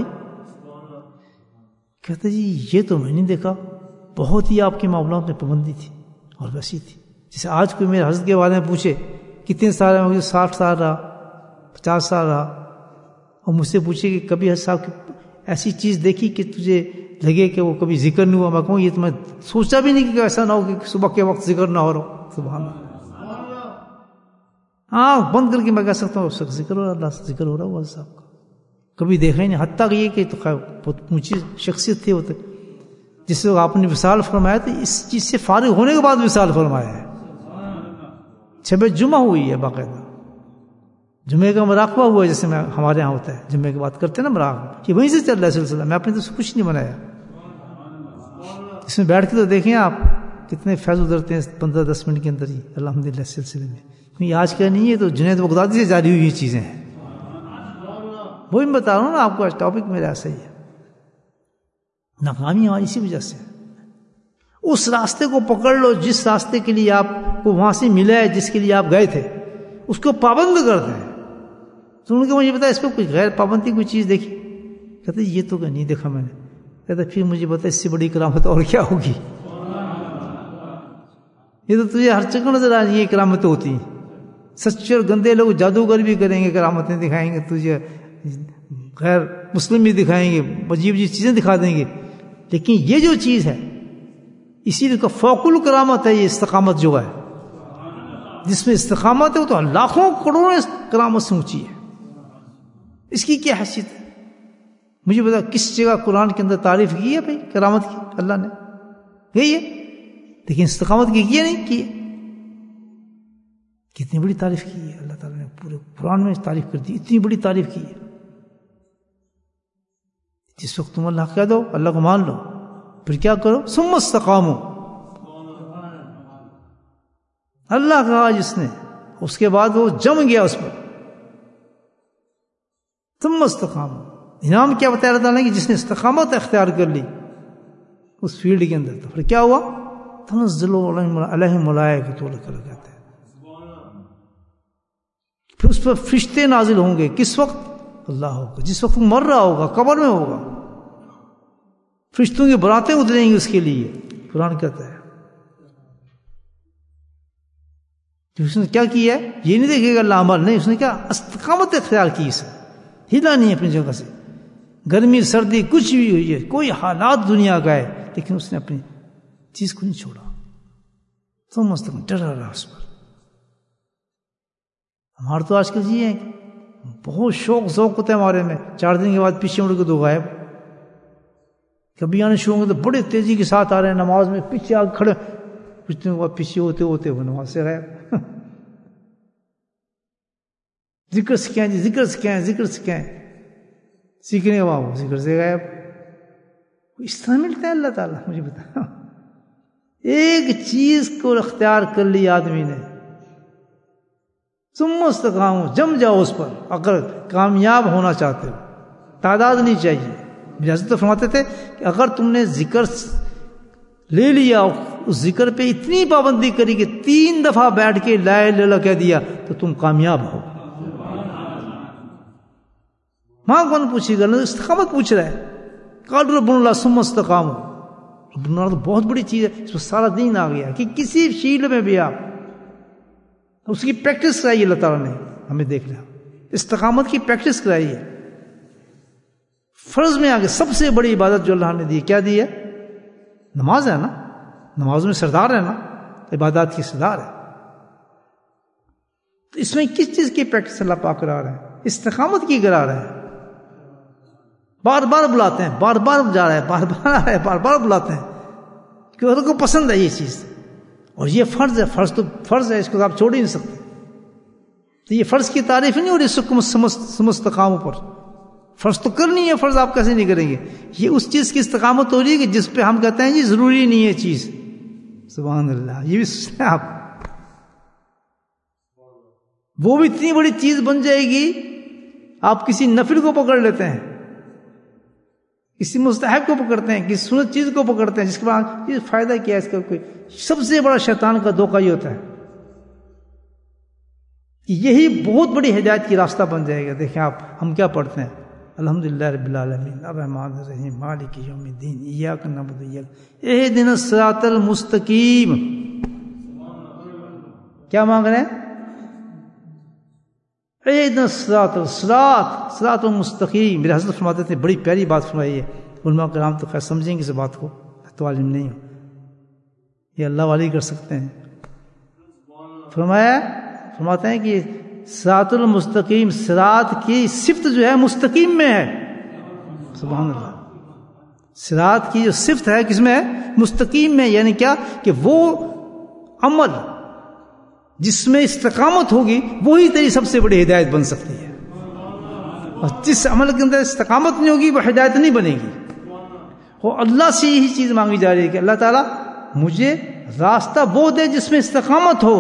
کہتے جی یہ تو میں نہیں دیکھا, بہت ہی آپ کے معاملات میں پابندی تھی اور ویسی تھی. جیسے آج کوئی میرے حضرت کے بارے میں پوچھے کتنے سال میں, ساٹھ سال رہا, پچاس سال رہا, اور مجھ سے پوچھے کہ کبھی حضرت صاحب کی ایسی چیز دیکھی کہ تجھے لگے کہ وہ کبھی ذکر نہیں ہوا. میں کہوں یہ تو میں سوچا بھی نہیں کہ ایسا نہ ہو کہ صبح کے وقت ذکر نہ ہو رہا. سبحان اللہ. ہاں بند کر کے میں کہہ سکتا ہوں ذکر ہو رہا, اللہ سے ذکر ہو رہا ہوا صاحب کا, کبھی دیکھا ہی نہیں. حتیٰ کہ یہ کہ تو بہت اونچی شخصیت تھی ہوتے, جس سے آپ نے وصال فرمایا تو اس چیز سے فارغ ہونے کے بعد وصال فرمایا ہے. شب جمعہ ہوئی ہے باقاعدہ, جمعے کا مراقبہ ہوا ہے, جیسے میں ہمارے ہاں ہوتا ہے جمعے کی بات کرتے ہیں نا مراقبہ, یہ وہیں سے چل رہا ہے سلسلہ. میں اپنے تو سے کچھ نہیں بنایا. اس میں بیٹھ کے تو دیکھیں آپ کتنے فیض ادھرتے ہیں پندرہ دس منٹ کے اندر ہی الحمدللہ سلسلے میں. یہ آج کا نہیں ہے, تو جنید بغدادی سے جاری ہوئی یہ چیزیں ہیں. وہی میں بتا رہا ہوں نا آپ کو, آج ٹاپک میرا ایسا ہی ہے. ناکامی ہماری اسی وجہ سے. اس راستے کو پکڑ لو جس راستے کے لیے آپ کو وہاں سے ملا ہے, جس کے لیے آپ گئے تھے, اس کو پابند کر دیں. تو ان کو مجھے بتا اس پہ کوئی غیر پابندی کوئی چیز دیکھی, کہتے یہ تو نہیں دیکھا میں نے. کہتے پھر مجھے بتا اس سے بڑی کرامت اور کیا ہوگی. یہ تو تجھے ہر جگہ نظر آ رہی ہے کرامت ہوتی ہیں. سچے اور گندے لوگ جادوگر بھی کریں گے, کرامتیں دکھائیں گے تجھے, غیر مسلم بھی دکھائیں گے, عجیب عجیب چیزیں دکھا دیں گے. لیکن یہ جو چیز ہے اسی لیے فوق الکرامت ہے یہ استقامت جو ہے, جس میں استقامت ہے وہ تو لاکھوں کروڑوں کرامت سے اونچی ہے. اس کی کیا حیثیت ہے مجھے بتا. کس جگہ قرآن کے اندر تعریف کی ہے بھائی کرامت کی اللہ نے, یہی ہے. لیکن استقامت کی کی نہیں کی ہے. کتنی بڑی تعریف کی ہے اللہ تعالیٰ نے, پورے قرآن میں تعریف کر دی، اتنی بڑی تعریف کی ہے. جس وقت تم اللہ کہہ دو، اللہ کو مان لو، پھر کیا کرو؟ ثم استقاموا، اللہ کہا جس نے، اس کے بعد وہ جم گیا اس پر. ثم استقاموا، انعام کیا بتایا اللہ تعالیٰ نے کہ جس نے استقامت اختیار کر لی اس فیلڈ کے اندر، تو پھر کیا ہوا؟ تنزل علیہم ملائکۃ، کہتے ہیں پھر اس پر فرشتے نازل ہوں گے. کس وقت؟ اللہ ہوگا جس وقت مر رہا ہوگا، قبر میں ہوگا، فرشتوں کی براتیں اتریں گی اس کے لیے. قرآن کہتا ہے اس نے کیا کیا ہے، یہ نہیں دیکھے گا اللہ عمل، نہیں، اس نے کیا استقامت اختیار کی، اسے ہلا نہیں اپنی جگہ سے. گرمی سردی کچھ بھی ہوئی ہے، کوئی حالات دنیا کا ہے، لیکن اس نے اپنی چیز کو نہیں چھوڑا. تو مستقیم ڈرا رہا اس پر. ہمارے تو آج کل یہ ہے بہت شوق ذوق ہوتا ہے ہمارے میں، چار دن کے بعد پیچھے مڑ کے دو غائب. کبھی آنے شروع ہوں گے تو بڑے تیزی کے ساتھ آ رہے ہیں نماز میں، پیچھے آ کھڑے، کچھ دن کے بعد پیچھے ہوتے ہوتے وہ نماز سے غائب. ذکر سکھائیں جی، ذکر سکھائیں، ذکر سکھائیں، سیکھنے کے بعد وہ ذکر سے غائب. اس طرح ملتا ہے اللہ تعالیٰ. مجھے بتا، ایک چیز کو اختیار کر لی آدمی نے، ثم استقاموا، جم جاؤ اس پر. اگر کامیاب ہونا چاہتے ہو، تعداد نہیں چاہیے. میرے حضرت تو فرماتے تھے کہ اگر تم نے ذکر لے لیا، اس ذکر پہ اتنی پابندی کری کہ تین دفعہ بیٹھ کے لا الہ الا اللہ کہہ دیا، تو تم کامیاب ہو. ماں کون پوچھے گا؟ نہ استقامت پوچھ رہا ہے. قال رب اللہ ثم استقاموا، رب اللہ تو بہت بڑی چیز ہے، اس میں سارا دین آ گیا کہ کسی فیلڈ میں بھی آپ اس کی پریکٹس کرائی. اللہ تعالیٰ نے ہمیں دیکھ لیا، استقامت کی پریکٹس کرائی ہے. فرض میں آگے سب سے بڑی عبادت جو اللہ نے دی، کیا دی ہے؟ نماز ہے نا. نماز میں سردار ہے نا، عبادات کی سردار ہے. تو اس میں کس چیز کی پریکٹس اللہ پاک کرا رہے ہیں؟ استقامت کی کرا رہے ہیں. بار بار بلاتے ہیں، بار بار جا رہا ہے، بار بار آ رہا ہے، بار بار بلاتے ہیں، کیونکہ ان کو پسند ہے یہ چیز. اور یہ فرض ہے، فرض تو فرض ہے، اس کو آپ چھوڑ ہی نہیں سکتے. تو یہ فرض کی تعریف نہیں ہو رہی ثم استقاموا پر. فرض تو کرنی ہے، فرض آپ کیسے نہیں کریں گے؟ یہ اس چیز کی استقامت ہو رہی ہے کہ جس پہ ہم کہتے ہیں جی ضروری نہیں ہے چیز. سبحان اللہ. یہ بھی سوچیں آپ، وہ بھی اتنی بڑی چیز بن جائے گی. آپ کسی نفل کو پکڑ لیتے ہیں، کسی مستحب کو پکڑتے ہیں، کسی سنت چیز کو پکڑتے ہیں، جس کے بعد یہ فائدہ کیا ہے اس کا؟ کوئی. سب سے بڑا شیطان کا دھوکہ یہ ہوتا ہے کہ یہی بہت بڑی ہدایت کی راستہ بن جائے گا. دیکھیں آپ، ہم کیا پڑھتے ہیں؟ الحمدللہ رب العالمین الرحمن الرحیم مالک یوم الدین ایاک نعبد و ایاک اہدنا الصراط المستقیم. کیا مانگ رہے ہیں؟ اہدنا الصراط الصراط صراط المستقیم. میرے حضرت فرماتے تھے، بڑی پیاری بات فرمائی ہے. علماء کرام تو خیر سمجھیں گے اس بات کو، تو عالم نہیں ہو، یہ اللہ والی کر سکتے ہیں. فرمایا فرماتے ہیں کہ صراط المستقیم، صراط کی صفت جو ہے مستقیم میں ہے. سبحان اللہ. صراط کی جو صفت ہے کس میں ہے؟ مستقیم میں. یعنی کیا؟ کہ وہ عمل جس میں استقامت ہوگی وہی تیری سب سے بڑی ہدایت بن سکتی ہے، اور جس عمل کے اندر استقامت نہیں ہوگی وہ ہدایت نہیں بنے گی. اور اللہ سے یہی چیز مانگی جا رہی ہے کہ اللہ تعالیٰ مجھے راستہ وہ دے جس میں استقامت ہو،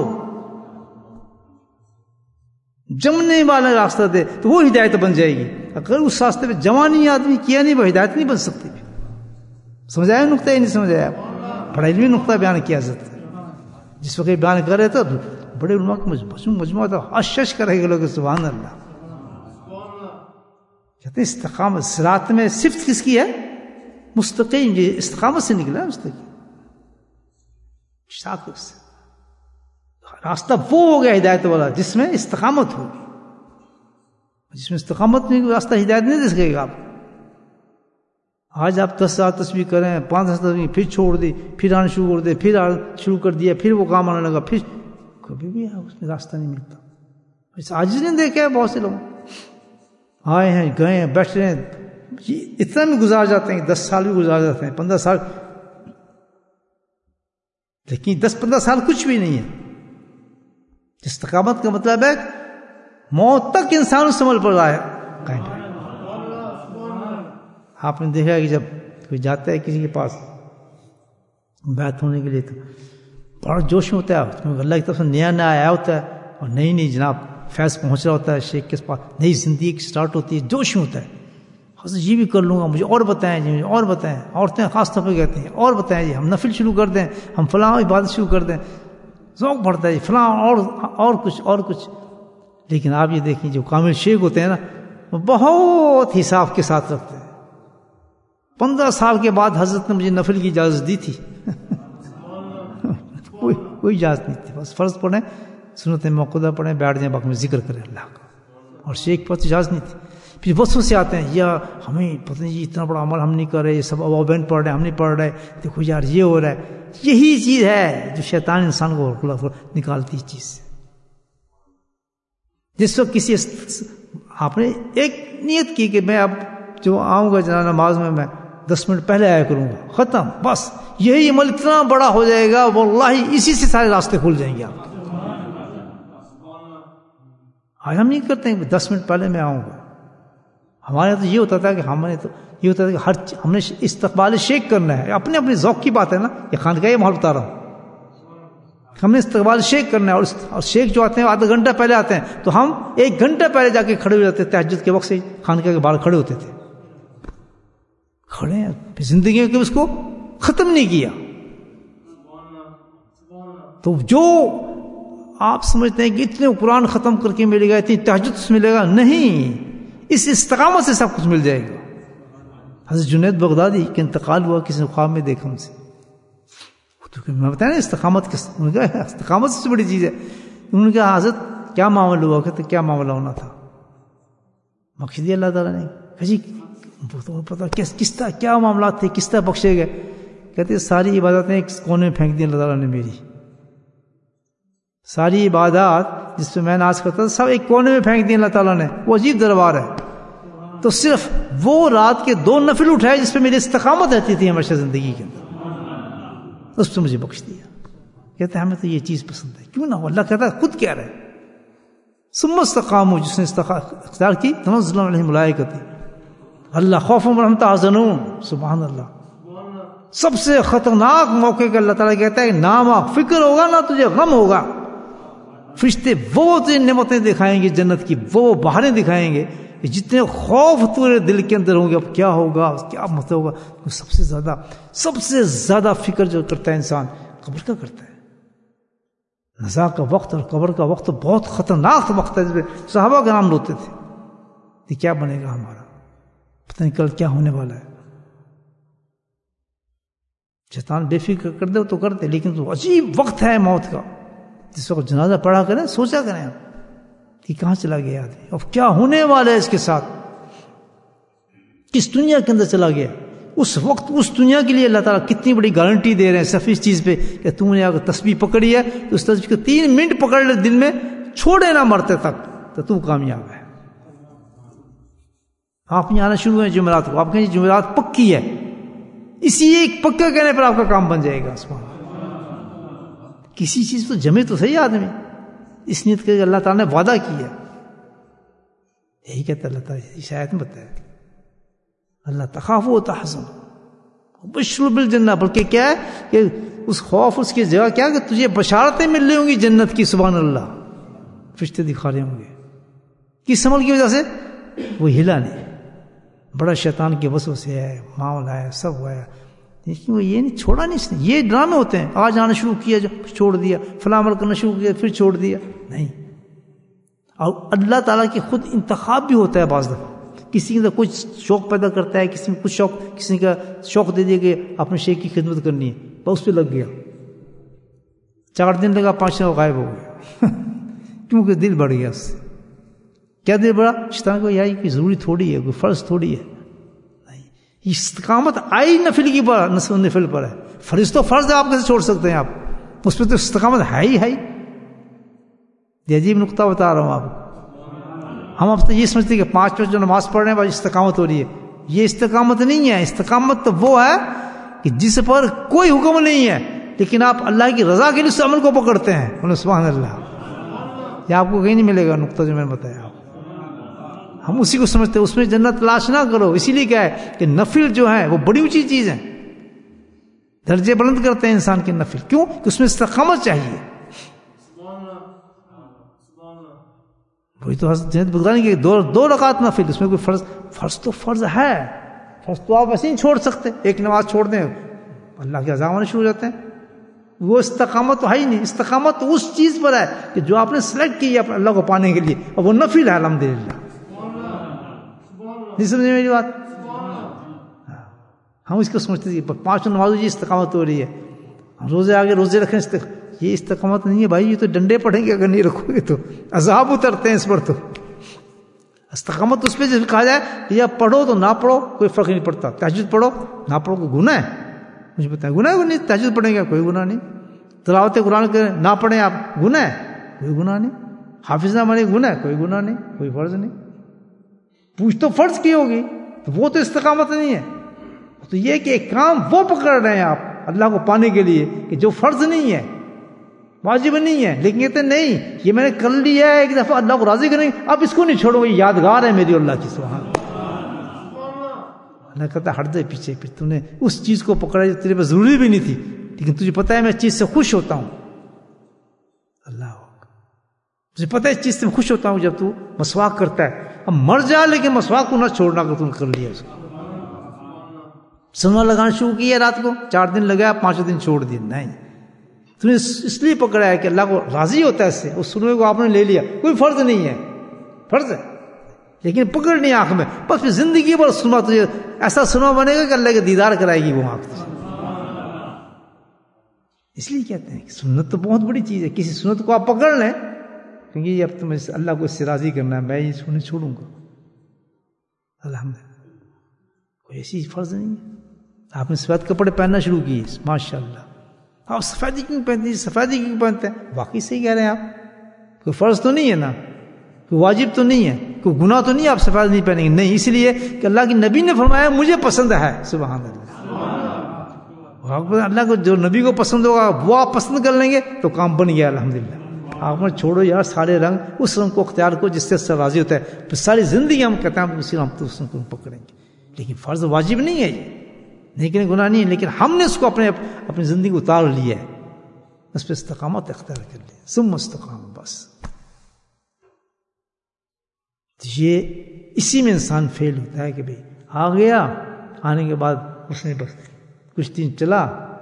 جمنے والا راستہ دے، تو وہ ہدایت بن جائے گی. اگر اس راستے پہ جمع نہیں آدمی کیا نہیں، وہ ہدایت نہیں بن سکتی. سمجھایا نقطہ؟ ہی نہیں سمجھایا. بڑا علمی نقطہ بیان کیا حضرت جس وقت بیان کر رہے تھے. بڑے علماء کا مجموعہ تھا، اشش کرے گا لوگ. سبحان اللہ. کہتے ہیں استقامت صراط میں صفت کس کی ہے؟ مستقیم. یہ استقامت سے نکلا ہے. مستقیم سے راستہ وہ ہو گیا ہدایت والا جس میں استقامت ہوگی. جس میں استقامت نہیں ہوگی راستہ ہدایت نہیں دے سکے گا. آپ آج آپ دس ہزار تسبیح کریں، پانچ ہزار تسبیح، پھر چھوڑ دی، پھر آنا شروع کر دے، پھر شروع کر دیا، پھر وہ کام آنے لگا، پھر کبھی بھی اس میں راستہ نہیں ملتا. اس عاجز نے دیکھا ہے بہت سے لوگ آئے ہیں، گئے ہیں، بیٹھ رہے ہیں، اتنا میں گزار جاتے ہیں، دس سال بھی گزار جاتے ہیں، پندرہ سال، لیکن دس پندرہ سال کچھ بھی نہیں ہے. استقامت کا مطلب ہے موت تک انسان اس عمل پر آیا قائم ہے. آپ نے دیکھا کہ جب کوئی جاتا ہے کسی کے پاس بیعت ہونے کے لیے تو بڑا جوش میں ہوتا ہے، اللہ کی طرف سے نیا نیا آیا ہوتا ہے اور نئی نئی جناب فیض پہنچ رہا ہوتا ہے شیخ کے پاس، نئی زندگی سٹارٹ ہوتی ہے، جوش میں ہوتا ہے. حضرت یہ بھی کر لوں گا، مجھے اور بتائیں جی، مجھے اور بتائیں. عورتیں خاص طور پہ کہتی ہیں اور بتائیں جی، ہم نفل شروع کر دیں، ہم فلاں عبادت شروع کر دیں، ذوق بڑھتا ہے جی فلاں اور اور کچھ اور کچھ. لیکن آپ یہ دیکھیں جو کامل شیخ ہوتے ہیں نا وہ بہت حساب کے ساتھ رکھتے ہیں. پندرہ سال کے بعد حضرت نے مجھے نفل کی اجازت دی تھی. کوئی کوئی اجازت نہیں تھی، بس فرض پڑھیں، سنت موقودہ پڑھیں، بیٹھ جائیں، باقی میں ذکر کریں اللہ کا. اور شیخ پر اجازت نہیں تھی. پھر وسوسے سے آتے ہیں یا ہمیں پتہ نہیں اتنا بڑا عمل ہم نہیں کر رہے، یہ سب اوابین پڑھ رہے ہیں، ہم نہیں پڑھ رہے، دیکھو یار یہ ہو رہا ہے. یہی چیز ہے جو شیطان انسان کو نکالتی چیز سے. جس وقت کسی آپ نے ایک نیت کی کہ میں اب جو آؤں گا جناب نماز میں میں دس منٹ پہلے آیا کروں گا، ختم، بس یہی عمل اتنا بڑا ہو جائے گا واللہ اسی سے سارے راستے کھل جائیں گے آپ. آج ہم نہیں کرتے ہیں کہ دس منٹ پہلے میں آؤں گا. ہمارے تو یہ ہوتا تھا کہ ہم نے تو یہ ہوتا تھا کہ ہر ہم نے استقبال شیخ کرنا ہے. اپنے اپنے ذوق کی بات ہے نا، یہ خانقاہ یہ ماحول بتا رہا ہوں. ہم نے استقبال شیخ کرنا ہے، اور شیخ جو آتے ہیں آدھا گھنٹہ پہلے آتے ہیں تو ہم ایک گھنٹہ پہلے جا کے کھڑے ہو جاتے ہیں. تہجد کے وقت سے خانقاہ کے باہر کھڑے ہوتے تھے. کھڑے ہیں پھر زندگی میں اس کو ختم نہیں کیا. تو جو آپ سمجھتے ہیں کہ اتنے قرآن ختم کر کے ملے گا، اتنی تہجد سے ملے گا، نہیں، اس استقامت سے سب کچھ مل جائے گا. حضرت جنید بغدادی کا انتقال ہوا، کسی نے خواب میں دیکھا ہم سے. تو میں بتایا نا استقامت کس، انہوں نے کہا استقامت سب سے بڑی چیز ہے. انہوں نے کہا حضرت کیا معاملہ ہوا؟ کہتے کیا معاملہ ہونا تھا؟ مقصد اللہ تعالیٰ نے کہا جی پتا کس کس طرح کیا معاملات تھے، کس طرح بخشے گئے؟ کہتے ساری عبادتیں ایک کونے میں پھینک دی اللہ تعالیٰ نے میری. ساری عبادات جس پہ میں ناز کرتا تھا سب ایک کونے میں پھینک دی اللہ تعالیٰ نے. وہ عجیب دربار ہے. تو صرف وہ رات کے دو نفل اٹھائے جس پہ میری استقامت رہتی تھی ہمیشہ زندگی کے اندر، اس پہ مجھے بخش دیا. کہتے ہیں ہمیں تو یہ چیز پسند ہے. کیوں نہ ہو؟ اللہ کہتا ہے خود کہہ رہے ثم استقاموا، جس نے اختیار کی تنزل علیہم الملائکۃ اللہ خوف ولا تحزنون. سبحان اللہ. سب سے خطرناک موقع کا اللہ تعالیٰ کہتا ہے نہ فکر ہوگا نہ تجھے غم ہوگا. فرشتے وہ تجھے نعمتیں دکھائیں گے جنت کی، وہ بہاریں دکھائیں گے. جتنے خوف تیرے دل کے اندر ہوں گے اب کیا ہوگا کیا مت ہوگا. سب سے زیادہ سب سے زیادہ فکر جو کرتا ہے انسان قبر کا کرتا ہے. نزاع کا وقت اور قبر کا وقت بہت خطرناک وقت ہے. جس میں صحابہ کا نام روتے تھے کہ کیا بنے گا ہمارا، پتہ نہیں کل کیا ہونے والا ہے. شیطان بے فکر کر دے تو کرتے، لیکن تو عجیب وقت ہے موت کا. جس وقت جنازہ پڑھا کریں سوچا کریں آپ کہ کہاں چلا گیا آدمی، اب کیا ہونے والا ہے اس کے ساتھ، کس دنیا کے اندر چلا گیا. اس وقت اس دنیا کے لیے اللہ تعالیٰ کتنی بڑی گارنٹی دے رہے ہیں صرف اس چیز پہ کہ تم نے اگر تسبیح پکڑی ہے تو اس تسبیح کو تین منٹ پکڑ لے دن میں، چھوڑے نہ مرتے تک، تو تو کامیاب ہے. آپ یہاں آنا شروع ہیں جمعرات کو، آپ کہیں جمعرات پکی ہے، اسی ایک پکا کہنے پر آپ کا کام بن جائے گا. سبحان کسی چیز تو جمے تو صحیح آدمی، اس نیت کہ اللہ تعالیٰ نے وعدہ کیا. یہی کہتا اللہ تعالیٰ اس آیت میں بتایا اللہ تخافوا وتحزنوا وبشروا بالجنہ، بلکہ کیا ہے کہ اس خوف اس کی جگہ کیا کہ تجھے بشارتیں مل رہی ہوں گی جنت کی. سبحان اللہ. فرشتے دکھا رہے ہوں گے. کس عمل کی وجہ سے؟ وہ ہلا نہیں. بڑا شیطان کے وسوسے ہے، معاملہ ہے، سب ہوا ہے، لیکن وہ یہ نہیں چھوڑا نہیں اس نے. یہ ڈرامے ہوتے ہیں، آج آنا شروع کیا جو چھوڑ دیا، فلاں عمل کرنا شروع کیا پھر چھوڑ دیا. نہیں. اور اللہ تعالیٰ کی خود انتخاب بھی ہوتا ہے. بعض دفعہ کسی کے اندر کچھ شوق پیدا کرتا ہے، کسی میں کچھ شوق، کسی کا شوق دے دیا کہ اپنے شیخ کی خدمت کرنی ہے، بس اس پہ لگ گیا. چار دن لگا، پانچ دن غائب ہو گیا کیونکہ دل بڑھ گیا اس سے. کیا دل بڑا؟ شیطان کو یار کوئی ضروری تھوڑی ہے، کوئی فرض تھوڑی ہے. نہیں، یہ استقامت آئی نفل کی پر، نفل پر ہے. فرض تو فرض ہے، آپ کیسے چھوڑ سکتے ہیں آپ؟ اس پہ تو استقامت ہے ہی ہے. یہ عجیب نقطہ بتا رہا ہوں آپ کو. ہم اب تو یہ سمجھتے ہیں کہ پانچ وقت جو نماز پڑھ رہے ہیں بس استقامت ہو رہی ہے. یہ استقامت نہیں ہے. استقامت تو وہ ہے کہ جس پر کوئی حکم نہیں ہے لیکن آپ اللہ کی رضا کے لیے اس عمل کو پکڑتے ہیں. سبحان اللہ. ये आपको कहीं नहीं मिलेगा नुक्ता जो मैंने बताया आपको। हम उसी को समझते हैं, उसमें जन्नत तलाश ना करो। इसीलिए क्या है कि नफिल जो है वो बड़ी ऊंची चीज है, दर्जे बुलंद करते हैं इंसान के नफिल। क्यों? कि उसमें इस्तिकामत चाहिए। वही तो जन्नत बुगरानी की दो दो रकात नफिल, उसमें कोई फर्ज फर्ज तो फर्ज है, फर्ज तो आप वैसे नहीं छोड़ सकते। एक नमाज छोड़ दें अल्लाह के अज़ाब आने शुरू हो जाते हैं। वो इस्तिकामत तो है ही नहीं। इस्तिकामत तो उस चीज पर है कि जो आपने सेलेक्ट की है अल्लाह को पाने के लिए, और वो नफिल है अल्हम्दुलिल्लाह। नहीं समझे मेरी बात? हम इसको समझते हैं पांच नमाजों की इस्तिकामत हो रही है, हम रोजे आगे रोजे रखें, ये इस्तिकामत नहीं है भाई, ये तो डंडे पड़ेंगे अगर नहीं रखोगे तो, अजाब उतरते हैं इस पर। तो इस्तिकामत उस पर जब कहा जाए कि आप पढ़ो तो ना पढ़ो कोई फर्क नहीं पड़ता, तहज्जुद पढ़ो ना पढ़ो कोई गुनाह है, मुझे पता है गुनाह है नहीं, तहज्जुद पढ़ेंगे कोई गुनाह नहीं, तिलावत कुरान के ना पढ़ें आप गुनाह है कोई गुनाह नहीं, हाफिज ना बने गुनाह है कोई गुनाह नहीं, कोई फर्ज नहीं। पूछ तो फर्ज की होगी तो वो तो इस्तिकामत नहीं है। तो ये कि एक काम वो पकड़ रहे हैं आप अल्लाह को पाने के लिए कि जो फर्ज नहीं है, वाजिब नहीं है, लेकिन कहते नहीं ये मैंने कर लिया है एक दफा अल्लाह को राजी करेंगे, अब इसको नहीं छोड़ोगे, यादगार है मेरी अल्लाह की। सुभान अल्लाह कहता हट दे पीछे, फिर तूने उस चीज को पकड़ा जो तेरे पर जरूरी भी नहीं थी, लेकिन तुझे पता है मैं इस चीज से खुश होता हूं। अल्लाह मुझे पता है इस चीज से खुश होता हूं जब तू मसवाक करता है, अब मर जा लेकिन मसवाक को ना छोड़ना अगर तूने कर लिया उसको। सुना लगाना शुरू किया रात को, चार दिन लगाया, पांचों दिन छोड़ दिया, नहीं तूने इसलिए पकड़ा है कि अल्लाह को राजी होता है इससे, उस सुनवे को आपने ले लिया, कोई फर्ज नहीं है, फर्ज है लेकिन पकड़ नहीं आंख में, बस फिर जिंदगी भर सुना तुझे ऐसा सुना बनेगा कि अल्लाह के दीदार कराएगी वो आंख तुझे। इसलिए कहते हैं कि सुन्नत तो बहुत बड़ी चीज है, किसी सुन्नत को आप पकड़ लें क्योंकि अब तुम्हें अल्लाह को इससे राजी करना है, मैं ये सुनने छोड़ूंगा अल्हम्दुलिल्लाह, कोई ऐसी फर्ज नहीं है। आपने सफेद कपड़े पहनना शुरू किए, माशाअल्लाह, आप सफेदी क्यों पहनते हैं, सफेदी क्यों पहनते हैं, वाकई सही कह रहे हैं आप, कोई फर्ज तो नहीं है ना, कोई वाजिब तो नहीं है, कोई गुनाह तो नहीं, आप सफेद नहीं पहनेंगे, नहीं, इसलिए कि अल्लाह की नबी ने फरमाया मुझे पसंद है। सुभान अल्लाह, अल्लाह को जो नबी को पसंद होगा वो आप पसंद कर लेंगे तो काम बन गया अल्हम्दुलिल्लाह। आप छोड़ो यार सारे रंग, उस रंग को अख्तियार को जिससे सब राजी होता है, फिर सारी जिंदगी हम कहते हैं उसी हम तो उस रंग को पकड़ेंगे, लेकिन फर्ज वाजिब नहीं है ये, लेकिन गुनाह नहीं है, लेकिन हमने उसको अपने अपनी जिंदगी उतार लिया है, उस पर इस्तिकामत अख्तियार कर लिया, सुम इस्तिकाम बस। तो ये इसी में इंसान फेल होता है कि भाई आ गया, आने के बाद उसने बस कुछ दिन चला,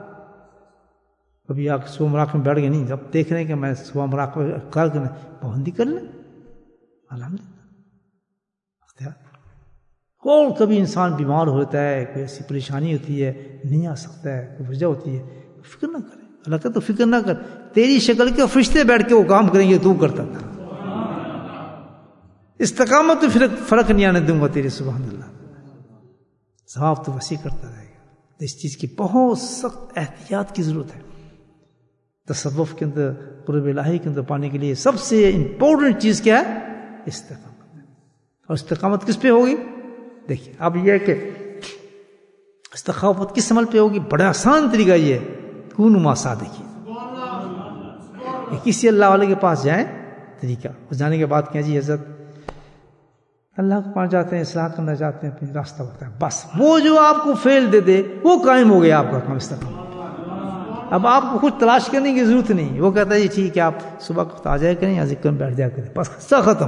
कभी आके सुबह मराक में बैठ गए, नहीं, जब देख रहे हैं कि मैं सुबह मराक में कर पाबंदी कर लें अल्हम्दुलिल्लाह। और कभी इंसान बीमार होता है, कोई ऐसी परेशानी होती है, नहीं आ सकता है, कोई वजह होती है, फिक्र ना करे, अल्लाह का तो फिक्र ना कर, तेरी शक्ल के फरिश्ते बैठ के वो काम करेंगे तू करता था, इस्तिकामत तो फिर फर्क नहीं आने दूंगा तेरे, सुभान अल्लाह, सवाब तो वसी करता रहेगा। तो इस चीज की बहुत सख्त एहतियात की जरूरत है। तसव्वुफ के अंदर, कुर्ब इलाही के अंदर पाने के लिए सबसे इंपॉर्टेंट चीज क्या है? इस्तिकामत। और इस्तिकामत किस पे होगी? देखिए अब यह कि इस्तिकामत किस अमल पे होगी? बड़ा आसान तरीका ये है, कून मासा। देखिए किसी अल्लाह वाले के पास जाए, तरीका उस जाने के बाद क्या जी हजरत अल्लाह के पास जाते हैं, इस्लाह करना चाहते हैं, रास्ता बताएं, बस वो जो आपको फेल दे दे वो कायम हो गया आपका काम इस्तिकामत। अब आपको कुछ तलाश करने की जरूरत नहीं, वो कहता है जी ठीक है आप सुबह को आ जाए करें या जिक्र में बैठ जाया करें, बस सब खत्म,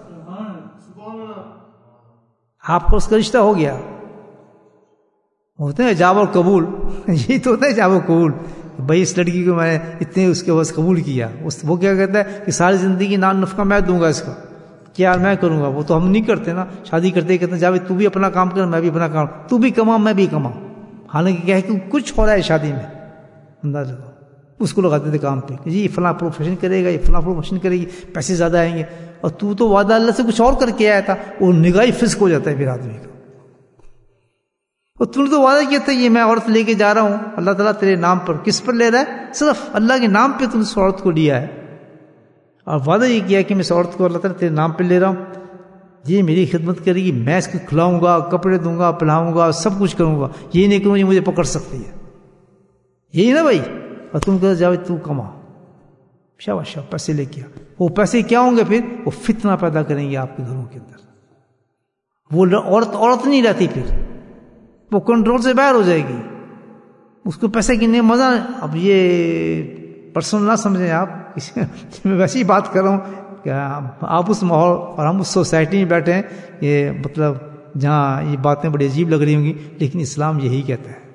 आपका उसका रिश्ता हो गया। होते हैं जाब और कबूल, यही तो होता है जाब और कबूल। भाई इस लड़की को मैंने इतने उसके बस कबूल किया, उस वो क्या कहता है कि सारी जिंदगी नान नफका मैं दूंगा इसका, क्या मैं करूंगा? वो तो हम नहीं करते ना, शादी करते ही कहते हैं जावे तू भी अपना काम कर, मैं भी अपना काम, तू भी कमा मैं भी कमा। हालांकि क्या है कि कुछ हो रहा है शादी में, अंदाजा उसको लगाते थे काम पे, जी फला प्रोफेशन करेगा, ये फला प्रोफेशन करेगी, पैसे ज्यादा आएंगे, और तू तो वादा अल्लाह से कुछ और करके आया था, वो निगाही फिस्क हो जाता है फिर आदमी का। और तूने तो वादा किया था ये मैं औरत लेके जा रहा हूं, अल्लाह ताला तेरे नाम पर, किस पर ले रहा है? सिर्फ अल्लाह के नाम पे तूने उस औरत को लिया है, और वादा ये किया कि मैं इस औरत को अल्लाह ताला तेरे नाम पे ले रहा हूं, ये मेरी खिदमत करेगी, मैं इसको खिलाऊंगा, कपड़े दूंगा, पिलाऊंगा, सब कुछ करूंगा, ये नहीं करूंगा मुझे पकड़ सकती है, यही ना भाई? और तुम कहते जाओ तू कमा, शाबाश पैसे लेके आ, وہ پیسے کیا ہوں گے؟ پھر وہ فتنہ پیدا کریں گے آپ کے گھروں کے اندر. وہ عورت عورت نہیں رہتی، پھر وہ کنٹرول سے باہر ہو جائے گی. اس کو پیسے کی نہیں مزہ. اب یہ پرسنل نہ سمجھیں آپ، میں ویسے ہی بات کر رہا ہوں کہ آپ اس ماحول اور ہم اس سوسائٹی میں بیٹھے ہیں، یہ مطلب جہاں یہ باتیں بڑی عجیب لگ رہی ہوں گی، لیکن اسلام یہی کہتا ہے.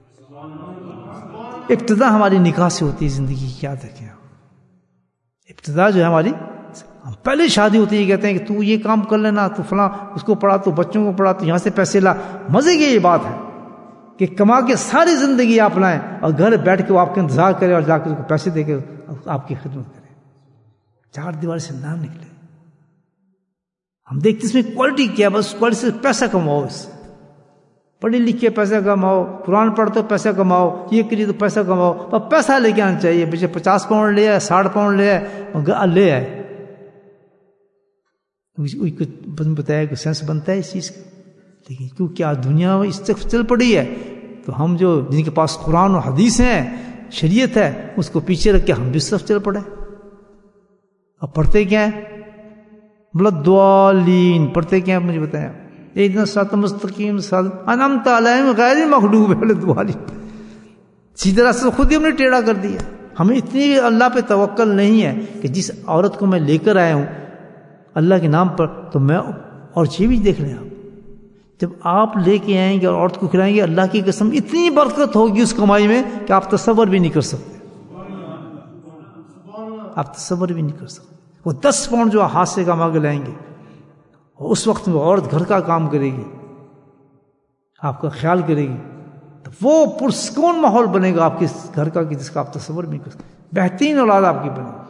ابتدا ہماری نکاح سے ہوتی ہے زندگی کی، کیا دیکھیں آپ، ابتدا جو ہے ہماری پہلے شادی ہوتی ہے، کہتے ہیں کہ تو یہ کام کر لینا، تو فلاں اس کو پڑھا، تو بچوں کو پڑھا، تو یہاں سے پیسے لا. مزے کی یہ بات ہے کہ کما کے ساری زندگی آپ لائیں اور گھر بیٹھ کے وہ آپ کا انتظار کرے اور جا کے اس کو پیسے دے کے آپ کی خدمت کرے. چار دیوار سے نہ نکلے. ہم دیکھتے اس میں کوالٹی کیا، بس کوالٹی سے پیسہ کماؤ، اس سے پڑھے لکھ کے پیسہ کماؤ، قرآن پڑھ تو پیسہ کماؤ، یہ کریے تو پیسہ کماؤ. پر پیسہ لے کے آنا چاہیے. پیچھے پچاس پاؤنڈ لے آئے، ساٹھ پاؤنڈ لے آئے لے آئے بتایا کہ سینس بنتا ہے اس چیز کا. لیکن کیونکہ آج دنیا اس طرف چل پڑی ہے، تو ہم جو جن کے پاس قرآن اور حدیث ہیں، شریعت ہے، اس کو پیچھے رکھ کے ہم بھی اس طرف چل پڑے. اب پڑھتے کیا ہیں؟ بلدوالین پڑھتے کیا ہیں؟ مجھے بتائیں. ایک دن صراط مستقیم صراط انعمت علیہم غیر المغضوب بلدوالین. سیدھے راستے سے خود ہی ہم نے ٹیڑھا کر دیا. ہمیں اتنی اللہ پہ توکل نہیں ہے کہ جس عورت کو میں لے کر آیا ہوں اللہ کے نام پر، تو میں اور چیز بھی دیکھ لیں آپ. جب آپ لے کے آئیں گے اور عورت کو کھلائیں گے، اللہ کی قسم اتنی برکت ہوگی اس کمائی میں کہ آپ تصور بھی نہیں کر سکتے. آپ تصور بھی نہیں کر سکتے. وہ دس پاؤنڈ جو ہاتھ سے کما کے لائیں گے، اور اس وقت میں عورت گھر کا کام کرے گی، آپ کا خیال کرے گی، تو وہ پرسکون ماحول بنے گا آپ کے گھر کا کہ جس کا آپ تصور بھی نہیں کر سکتے. بہترین اولاد آپ کی بنے گی.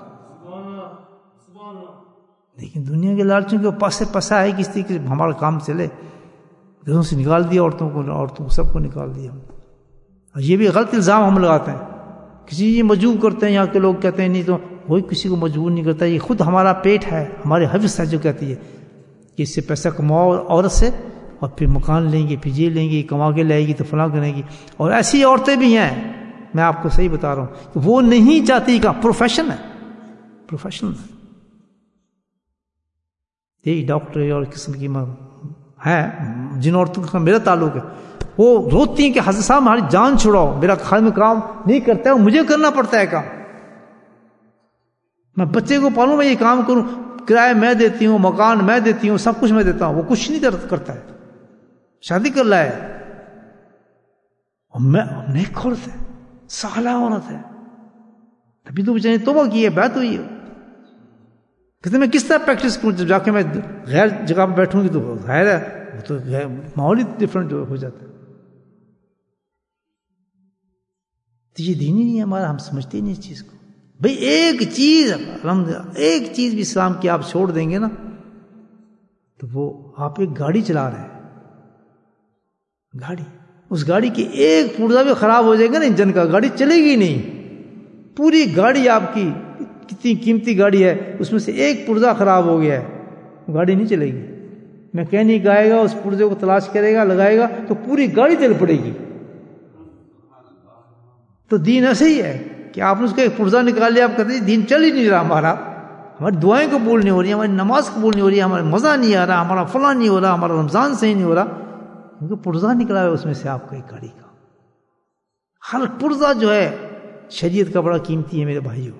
لیکن دنیا کے لالچوں کے پاس سے پیسہ ہے کس طریقے سے ہمارا کام چلے، گھروں سے نکال دیا عورتوں کو، عورتوں کو سب کو نکال دیا. اور یہ بھی غلط الزام ہم لگاتے ہیں، کسی یہ مجبور کرتے ہیں. یہاں کے لوگ کہتے ہیں نہیں تو کوئی کسی کو مجبور نہیں کرتا، یہ خود ہمارا پیٹ ہے، ہمارے حفظ ہے جو کہتی ہے کہ اس سے پیسہ کماؤ عورت سے، اور پھر مکان لیں گے، پھر یہ لیں گے، کما کے لائے گی تو فلاں کرے گی. اور ایسی عورتیں بھی ہیں، میں آپ کو صحیح بتا رہا ہوں، کہ وہ نہیں چاہتی کا پروفیشن ہے، پروفیشنل ہے. یہی ڈاکٹر اور قسم کی ہے جن عورتوں کا میرا تعلق ہے، وہ روتی ہیں کہ حضرت صاحب ہماری جان چھڑاؤ، میرا خالی میں کام نہیں کرتا ہے، مجھے کرنا پڑتا ہے کام. میں بچے کو پالوں، میں یہ کام کروں، کرایہ میں دیتی ہوں، مکان میں دیتی ہوں، سب کچھ میں دیتا ہوں، وہ کچھ نہیں کرتا ہے. شادی کر رہا ہے، اور میں نیک عورت ہے، صالحہ عورت ہے، تبھی تو بچے توبہ کی ہے، بیعت ہوئی ہے. کہتے میں کس طرح پریکٹس کروں؟ جب جا کے میں غیر جگہ پہ بیٹھوں گی تو غیر ہے، وہ تو ماحول ہی ڈفرینٹ ہو جاتا ہے. تو یہ دین ہی نہیں ہے ہمارا، ہم سمجھتے ہی نہیں اس چیز کو. بھئی ایک چیز الحمدللہ ایک چیز بھی اسلام کی آپ چھوڑ دیں گے نا، تو وہ آپ ایک گاڑی چلا رہے ہیں، گاڑی، اس گاڑی کی ایک پرزا بھی خراب ہو جائے گا نا انجن کا، گاڑی چلے گی نہیں. پوری گاڑی آپ کی کتنی قیمتی گاڑی ہے، اس میں سے ایک پرزا خراب ہو گیا ہے، گاڑی نہیں چلے گی. میکینک آئے گا، اس پرزے کو تلاش کرے گا، لگائے گا تو پوری گاڑی چل پڑے گی. تو دین ایسے ہی ہے کہ آپ نے اس کا ایک پرزا نکال لیا، آپ کہتے ہیں دین چل ہی نہیں رہا ہمارا، ہماری دعائیں قبول نہیں ہو رہی، ہماری نماز قبول نہیں ہو رہی، ہمارا مزہ نہیں آ رہا، ہمارا فلاں نہیں ہو رہا، ہمارا رمضان صحیح نہیں ہو رہا. کیونکہ پرزا نکلا ہے اس میں سے آپ کا ایک گاڑی کا. ہر پرزا جو ہے شریعت کا بڑا قیمتی ہے میرے بھائیوں.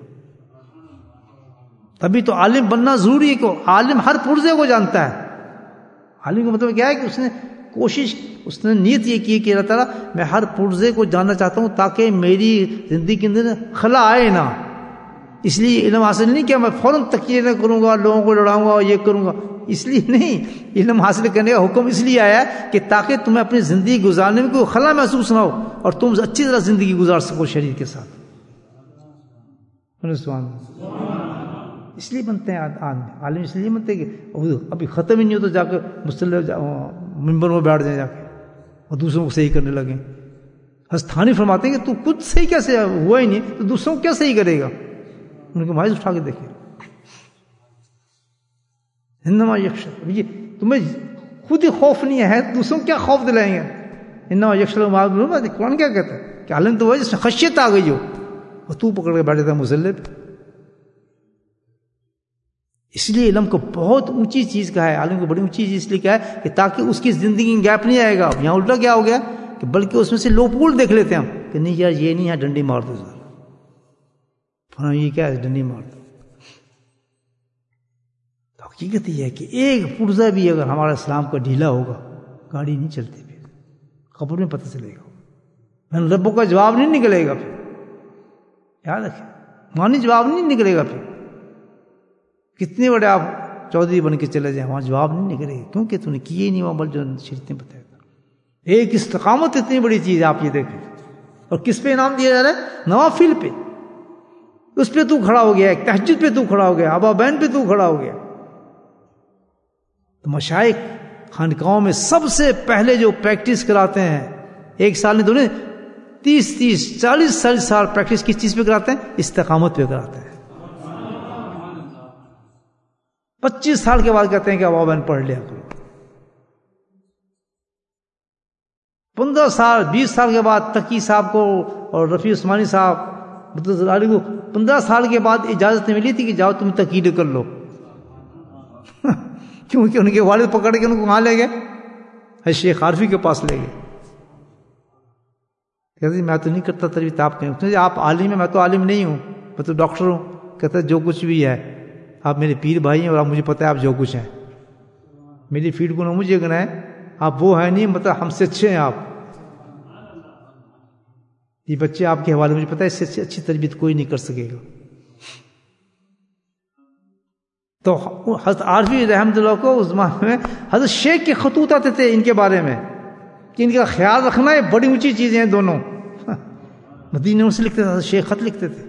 تبھی تو عالم بننا ضروری ہے، کہ عالم ہر پرزے کو جانتا ہے. عالم کا مطلب کیا ہے کہ اس نے کوشش، اس نے نیت یہ کی کہ اللہ تعالیٰ میں ہر پرزے کو جاننا چاہتا ہوں تاکہ میری زندگی کے اندر خلا آئے نہ. اس لیے علم حاصل نہیں کیا میں فوراً تقیہ نہ کروں گا، لوگوں کو لڑاؤں گا اور یہ کروں گا، اس لیے نہیں. علم حاصل کرنے کا حکم اس لیے آیا ہے کہ تاکہ تمہیں اپنی زندگی گزارنے میں کوئی خلا محسوس نہ ہو اور تم اچھی طرح زندگی گزار سکو شریعت کے ساتھ. اس لیے بنتے ہیں عالم، اس لیے بنتے ہیں کہ ابھی ختم ہی نہیں ہو تو جا کر مصلی ممبر میں بیٹھ جائیں جا کے اور دوسروں کو صحیح کرنے لگیں. حضرت تھانی فرماتے ہیں کہ تو خود صحیح کیسے ہوا ہی نہیں تو دوسروں کو کیا صحیح کرے گا. ان کے مائز اٹھا کے دیکھیں. انما یخشى، یہ تمہیں خود ہی خوف نہیں ہے، دوسروں کو کیا خوف دلائیں گے. انما یخشى اللہ، قرآن کیا کہتا ہے کہ عالم تو وہ جس میں خشیت آ گئی ہو، اور تو پکڑ کے بیٹھے تھا مصلی پہ. اس لیے علم کو بہت اونچی چیز کا ہے، عالم کو بڑی اونچی چیز اس لیے کیا ہے کہ تاکہ اس کی زندگی میں گیپ نہیں آئے گا. یہاں الٹا کیا ہو گیا کہ بلکہ اس میں سے لو پول دیکھ لیتے ہیں ہم کہ نہیں یار یہ نہیں ہے، ڈنڈی مار دو ذرا، ہاں یہ کیا ہے ڈنڈی مار دو. تو حقیقت یہ ہے کہ ایک پرزہ بھی اگر ہمارا اسلام کا ڈھیلا ہوگا گاڑی نہیں چلتی، پھر قبر میں پتہ چلے گا، ربوں کا جواب نہیں نکلے گا. پھر یاد رکھیں مانی جواب نہیں نکلے گا. پھر کتنے بڑے آپ چودھری بن کے چلے جائیں وہاں جواب نہیں نکلے گا، کیونکہ تو نے کیے نہیں وہ عمل جو شریعتیں بتائے گا. ایک استقامت اتنی بڑی چیز ہے، آپ یہ دیکھیں. اور کس پہ انعام دیا جا رہا ہے؟ نوافل پہ. اس پہ تو کھڑا ہو گیا، ایک تہجد پہ تو کھڑا ہو گیا، ابا بین پہ تو کھڑا ہو گیا. تو مشائخ خانقاہوں میں سب سے پہلے جو پریکٹس کراتے ہیں، ایک سال نہیں دو نہیں تیس تیس چالیس چالیس سال پریکٹس کس چیز پہ کراتے ہیں؟ استقامت پہ کراتے ہیں. پچیس سال کے بعد کہتے ہیں کہ ابا بین پڑھ لیا کرو. پندرہ سال بیس سال کے بعد تقی صاحب کو اور رفیع عثمانی صاحب علی کو پندرہ سال کے بعد اجازت ملی تھی کہ جاؤ تم تقید کر لو. کیونکہ ان کے والد پکڑ کے ان کو کہاں لے گئے؟ شیخ عارفی کے پاس لے گئے. کہتے میں تو نہیں کرتا تربیت، آپ کہیں آپ عالم ہیں، میں تو عالم نہیں ہوں، میں تو ڈاکٹر ہوں. کہتے جو کچھ بھی ہے آپ میرے پیر بھائی ہیں اور آپ مجھے پتہ ہے آپ جو کچھ ہیں، میری فیڈ کو نہ مجھے گنا ہے، آپ وہ ہیں نہیں، مطلب ہم سے اچھے ہیں. آپ یہ بچے آپ کے حوالے مجھے پتہ ہے اس سے اچھی تربیت کوئی نہیں کر سکے گا. تو حضرت عارفی رحمۃ اللہ کو اس زمانے میں حضرت شیخ کے خطوط آتے تھے ان کے بارے میں کہ ان کا خیال رکھنا ہے، بڑی اونچی چیزیں ہیں دونوں. مدینے سے لکھتے تھے، حضرت شیخ خط لکھتے تھے.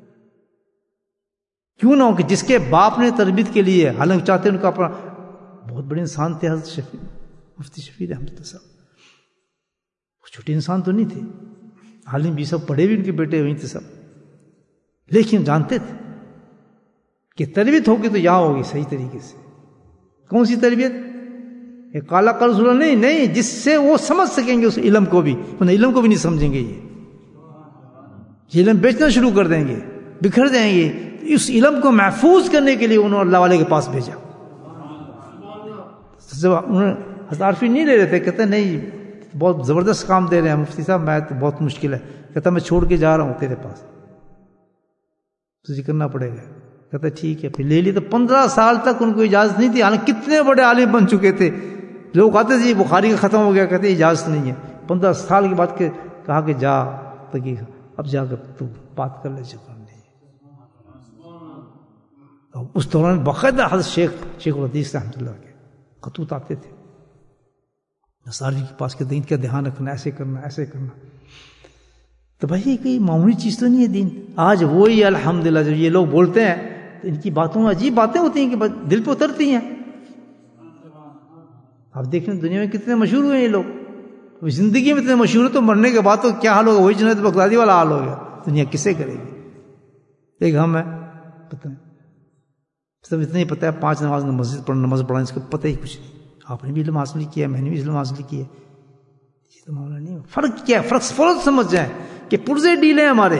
کیوں نہ ہو کہ جس کے باپ نے تربیت کے لیے، حالانکہ چاہتے ان کا اپنا بہت بڑے انسان تھے حضرت شفیع مفتی شفیع رحمۃ اللہ صاحب. چھوٹے انسان تو نہیں تھے، عالم بھی سب پڑھے بھی ان کے بیٹے وہیں تھے سب، لیکن جانتے تھے کہ تربیت ہوگی تو یہاں ہوگی صحیح طریقے سے. کون سی تربیت؟ یہ کالا قرض نہیں نہیں جس سے وہ سمجھ سکیں گے اس علم کو بھی، ورنہ علم کو بھی نہیں سمجھیں گے. یہ یہ علم بیچنا شروع کر دیں گے، بکھر دیں گے. اس علم کو محفوظ کرنے کے لیے انہوں نے اللہ والے کے پاس بھیجا. انہوں حضرت عارفی نہیں لے رہے تھے، کہتے نہیں بہت زبردست کام دے رہے ہیں مفتی صاحب، میں تو بہت مشکل ہے. کہتا میں چھوڑ کے جا رہا ہوں تیرے پاس، تجھے کرنا پڑے گا. کہتا ٹھیک ہے. پھر لے لی. تو پندرہ سال تک ان کو اجازت نہیں تھی، حالانکہ کتنے بڑے عالم بن چکے تھے. لوگ کہتے تھے بخاری کا ختم ہو گیا، کہتے اجازت نہیں ہے. پندرہ سال کے بعد کہ کہا کہ جا تقی اب جا کر تو بات کر لے. چکا اس دوران باقاعدہ حضرت شیخ شیخ الحدیث رحمۃ اللہ کے خطوط آتے تھے نصاری کے پاس، کہ دین کا دھیان رکھنا، ایسے کرنا ایسے کرنا. تو بھائی کوئی معمولی چیز تو نہیں ہے دین. آج وہی الحمدللہ جب یہ لوگ بولتے ہیں تو ان کی باتوں میں عجیب باتیں ہوتی ہیں کہ دل پہ اترتی ہیں. آپ دیکھیں دنیا میں کتنے مشہور ہوئے یہ لوگ، زندگی میں اتنے مشہور ہے تو مرنے کے بعد تو کیا حال ہوگا؟ وہی جنید بغدادی والا حال ہو گیا. دنیا کسے کرے گی؟ ایک ہم ہے پتہ نہیں، سب اتنا ہی پتہ ہے پانچ نماز مسجد پڑھنا، نماز پڑھنا، اس کو پتہ ہی کچھ نہیں. آپ نے بھی علم حاصل کیا، میں نے بھی علم حاصل کیا. یہ تو معاملہ نہیں. فرق کیا ہے؟ فرق فوراً سمجھ جائیں کہ پرزے ڈیلے ہیں ہمارے،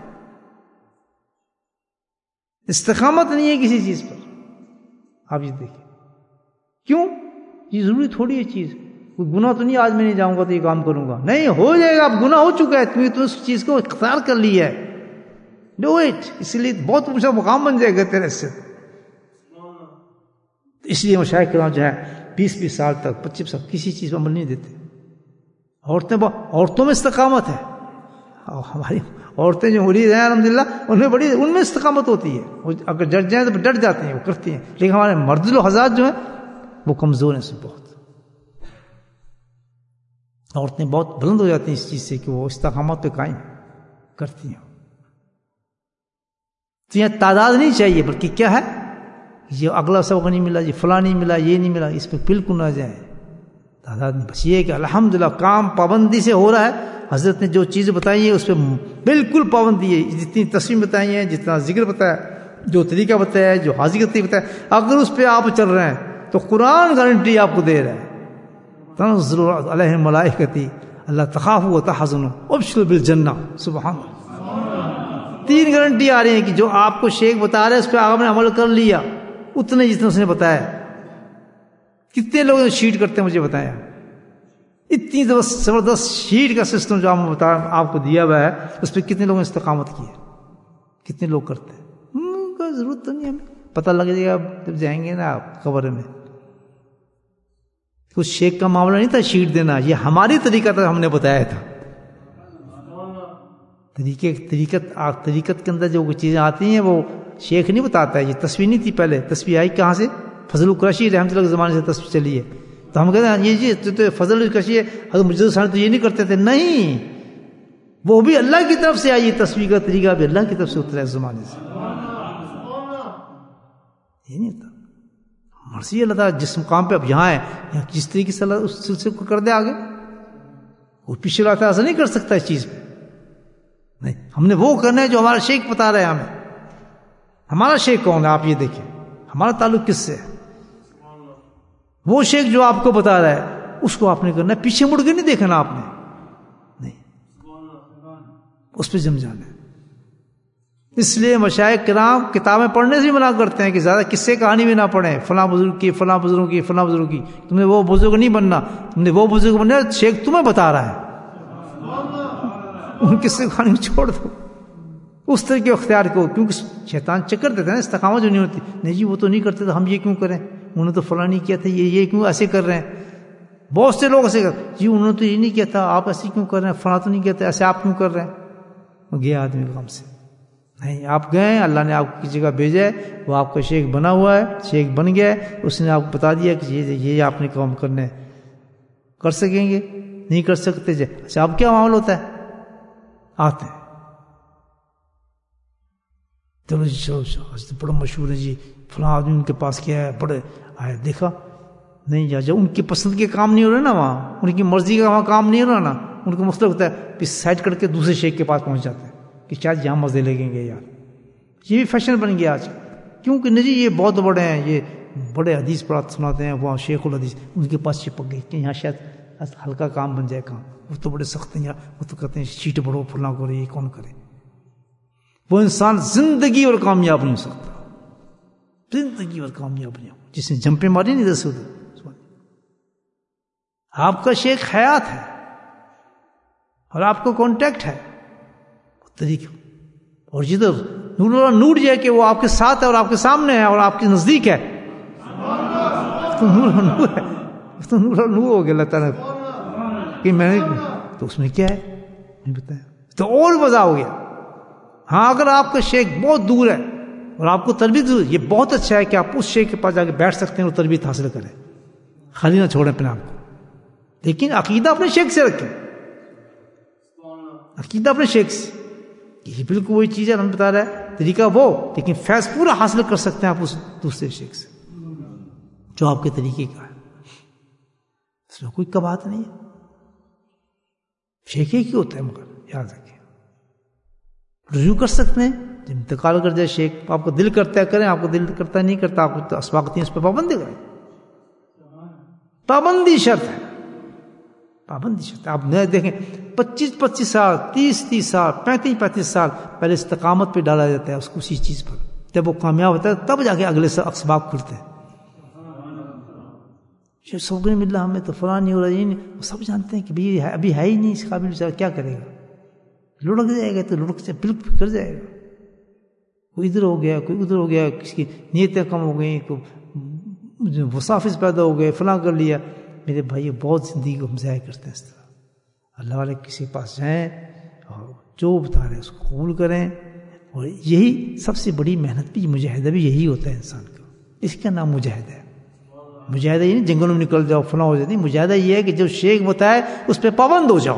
استقامت نہیں ہے کسی چیز پر. آپ یہ دیکھیں کیوں؟ یہ ضروری تھوڑی ہے چیز. کوئی گناہ تو نہیں آج میں نہیں جاؤں گا تو یہ کام کروں گا، نہیں ہو جائے گا. اب گناہ ہو چکا ہے، تمہیں تو اس چیز کو اختیار کر لیا ہے. Do it. اس لیے بہت اونچا مقام بن جائے گا تیرے سے. اس لیے مشائخ کرام جو ہے بیس بیس سال تک پچیس سال کسی چیز پر عمل نہیں دیتے. عورتیں عورتوں میں استقامت ہے. ہماری عورتیں جو مرید ہیں الحمدللہ ان میں بڑی ان میں استقامت ہوتی ہے. اگر ڈٹ جائیں تو ڈٹ جاتے ہیں، وہ کرتی ہیں. لیکن ہمارے مرد و حضرات جو ہیں وہ کمزور ہیں. سے بہت عورتیں بہت بلند ہو جاتی ہیں اس چیز سے کہ وہ استقامت پہ قائم کرتی ہیں. تو یہاں تعداد نہیں چاہیے، بلکہ کیا ہے، یہ اگلا سبق نہیں ملا، یہ فلاں نہیں ملا، یہ نہیں ملا، اس پہ بالکل نہ جائیں. تعداد نہیں، بس یہ ہے کہ الحمدللہ کام پابندی سے ہو رہا ہے. حضرت نے جو چیزیں بتائی ہیں اس پہ بالکل پابندی ہے. جتنی تسلیم بتائی ہیں، جتنا ذکر بتایا، جو طریقہ بتایا، جو حاضری بتایا، اگر اس پہ آپ چل رہے ہیں تو قرآن گارنٹی آپ کو دے رہا ہے. تنزل علیہم ملائکتی اللہ تخافوا وتحزنوا وابشروا بالجنہ. سبحان اللہ. تین گارنٹی آ رہی ہیں کہ جو آپ کو شیخ بتا رہے ہیں اس پہ آپ نے عمل کر لیا اتنے جتنے اس نے بتایا. کتنے لوگ شیٹ کرتے ہیں مجھے بتایا. اتنی زبردست شیٹ کا سسٹم جو ہم بتا آپ کو دیا ہوا ہے اس پہ کتنے لوگوں نے استقامت کی ہے, کتنے لوگ کرتے ہیں. کوئی ضرورت تو نہیں, ہمیں پتہ لگ جائے گا جب جائیں گے نا آپ قبر میں. کچھ شیخ کا معاملہ نہیں تھا شیٹ دینا, یہ ہماری طریقہ تھا, ہم نے بتایا تھا. طریقے طریقت طریقت کے اندر جو چیزیں آتی ہیں وہ شیخ نہیں بتاتا ہے. یہ تصویر نہیں تھی پہلے, تصویر آئی کہاں سے؟ فضل القریشی رحمۃ اللہ کے زمانے سے تصویر چلی ہے. تو ہم کہتے ہیں یہ جی تو فضل القریشی ہے, حضرت مجدد صاحب تو یہ نہیں کرتے تھے. نہیں, وہ بھی اللہ کی طرف سے آئی, یہ تصویر کا طریقہ بھی اللہ کی طرف سے اترا اس زمانے سے. یہ نہیں ہوتا. مرضی اللہ تعالیٰ جس مقام پہ اب یہاں ہے, یہاں جس طریقے سے اللہ اس سلسلے کو کر دے آگے. وہ پیچھے رہتا ایسا نہیں کر سکتا اس چیز پہ. نہیں, ہم نے وہ کرنا ہے جو ہمارا شیخ بتا رہا ہے ہمیں. ہمارا شیخ کون ہے آپ یہ دیکھیں, ہمارا تعلق کس سے ہے. وہ شیخ جو آپ کو بتا رہا ہے اس کو آپ نے کرنا ہے, پیچھے مڑ کے نہیں دیکھنا آپ نے. نہیں, اس پہ جم جانا ہے. اس لیے مشائخ کرام کتابیں پڑھنے سے منع کرتے ہیں کہ زیادہ قصے کہانی بھی نہ پڑھیں, فلاں بزرگ کی فلاں بزرگوں کی فلاں بزرگ کی. تم نے وہ بزرگ نہیں بننا, تم نے وہ بزرگ بننا شیخ تمہیں بتا رہا ہے. ان قصے کہانی چھوڑ دو, اس طریقے اختیار کو, کیونکہ شیطان چکر دیتا ہے نا, استقامت جو نہیں ہوتی. نہیں جی وہ تو نہیں کرتے تو ہم یہ کیوں کریں, انہوں نے تو فلاں نہیں کیا تھا, یہ یہ کیوں ایسے کر رہے ہیں. بہت سے لوگ ایسے کر جی انہوں نے تو یہ نہیں کیا تھا, آپ ایسے کیوں کر رہے ہیں, فلاں تو نہیں کیا تھا, ایسے آپ کیوں کر رہے ہیں. وہ گیا آدمی کام سے. نہیں, آپ گئے, اللہ نے آپ کی جگہ بھیجا ہے, وہ آپ کا شیخ بنا ہوا ہے, شیخ بن گیا ہے, اس نے آپ کو بتا دیا کہ یہ یہ آپ نے کام کرنے کر سکیں گے, نہیں کر سکتے. جی اچھا اب کیا معاملہ ہوتا ہے, آتے ہیں چلو جی چلو چلو بڑا مشہور ہے جی, فلاں آدمی ان کے پاس کیا ہے, بڑے آئے دیکھا نہیں, یا جب ان کی پسند کے کام نہیں ہو رہے نا, وہاں ان کی مرضی کا وہاں کام نہیں ہو رہا نا, ان کو مختلف ہوتا ہے, پھر سائڈ کر کے دوسرے شیخ کے پاس پہنچ جاتے ہیں کہ شاید یہاں مزے لگیں گے یار. یہ بھی فیشن بن گیا آج, کیونکہ نہیں یہ بہت بڑے ہیں, یہ بڑے حدیث پڑھا سناتے ہیں, وہاں شیخ الحدیث ان کے پاس چپک گئے کہ یہاں شاید ہلکا کام بن جائے کام. وہ تو بڑے سخت ہیں, وہ تو کہتے ہیں شیٹ بڑھو فلاں کرو, یہ کون کرے. وہ انسان زندگی اور کامیاب نہیں ہو سکتا, زندگی اور کامیاب نہیں ہو, جس نے جمپیں ماری نہیں دس. آپ کا شیخ حیات ہے اور آپ کا کانٹیکٹ ہے طریقہ, اور جدھر نور اللہ نور جو ہے کہ وہ آپ کے ساتھ ہے اور آپ کے سامنے ہے اور آپ کے نزدیک ہے, تو نور نور ہے, تو نور نور ہو گیا اللہ تعالیٰ کہ میں نے, تو اس میں کیا ہے نہیں بتایا, تو اور مزہ ہو گیا. ہاں اگر آپ کا شیخ بہت دور ہے اور آپ کو تربیت, یہ بہت اچھا ہے کہ آپ اس شیخ کے پاس جا کے بیٹھ سکتے ہیں اور تربیت حاصل کریں, خالی نہ چھوڑیں اپنے آپ کو. لیکن عقیدہ اپنے شیخ سے رکھیں, عقیدہ اپنے شیخ سے, یہ بالکل وہی چیز ہے ہم بتا رہا ہے طریقہ وہ, لیکن فیض پورا حاصل کر سکتے ہیں آپ اس دوسرے شیخ سے جو آپ کے طریقے کا ہے. اس میں کوئی کبات نہیں ہے, شیخ ایک ہی ہوتا ہے, مگر یاد رکھیں رجوع کر سکتے ہیں. جب انتقال کر جائے شیخ, آپ کو دل کرتا ہے کریں, آپ کو دل کرتا ہے نہیں کرتا, آپ کو اسباق اس پہ پابندی کریں. پابندی شرط ہے, پابندی شرط. آپ نہ دیکھیں پچیس پچیس سال, تیس تیس سال, پینتیس پینتیس سال پہلے استقامت پہ ڈالا جاتا ہے اس کو, اسی چیز پر. جب وہ کامیاب ہوتا ہے تب جا کے اگلے اسباق کھلتے ہیں. شیخ سوگن مل رہا, ہمیں تو فلاں نہیں ہو رہا, یہ نہیں, وہ سب جانتے ہیں کہ بھئی ابھی ہے ہی نہیں اس قابل, کیا کرے گا, لڑک جائے گا تو لڑک سے بالکل کر جائے گا. کوئی ادھر ہو گیا, کوئی ادھر ہو گیا, کسی کی نیتیں کم ہو گئیں, کوئی وسافظ پیدا ہو گئے, فلاں کر لیا. میرے بھائی بہت زندگی کو ہم ضائع کرتے ہیں اس طرح. اللہ والے کسی کے پاس جائیں اور جو بتا رہے ہیں اس کو قبول کریں, اور یہی سب سے بڑی محنت بھی, مجاہدہ بھی یہی ہوتا ہے انسان کا. اس کا نام مجاہدہ ہے. مجاہدہ یہ نہیں جنگلوں میں نکل جاؤ فلاں ہو جاتی, مجاہدہ یہ ہے کہ جو شیخ بتائے اس پہ پابند ہو جاؤ,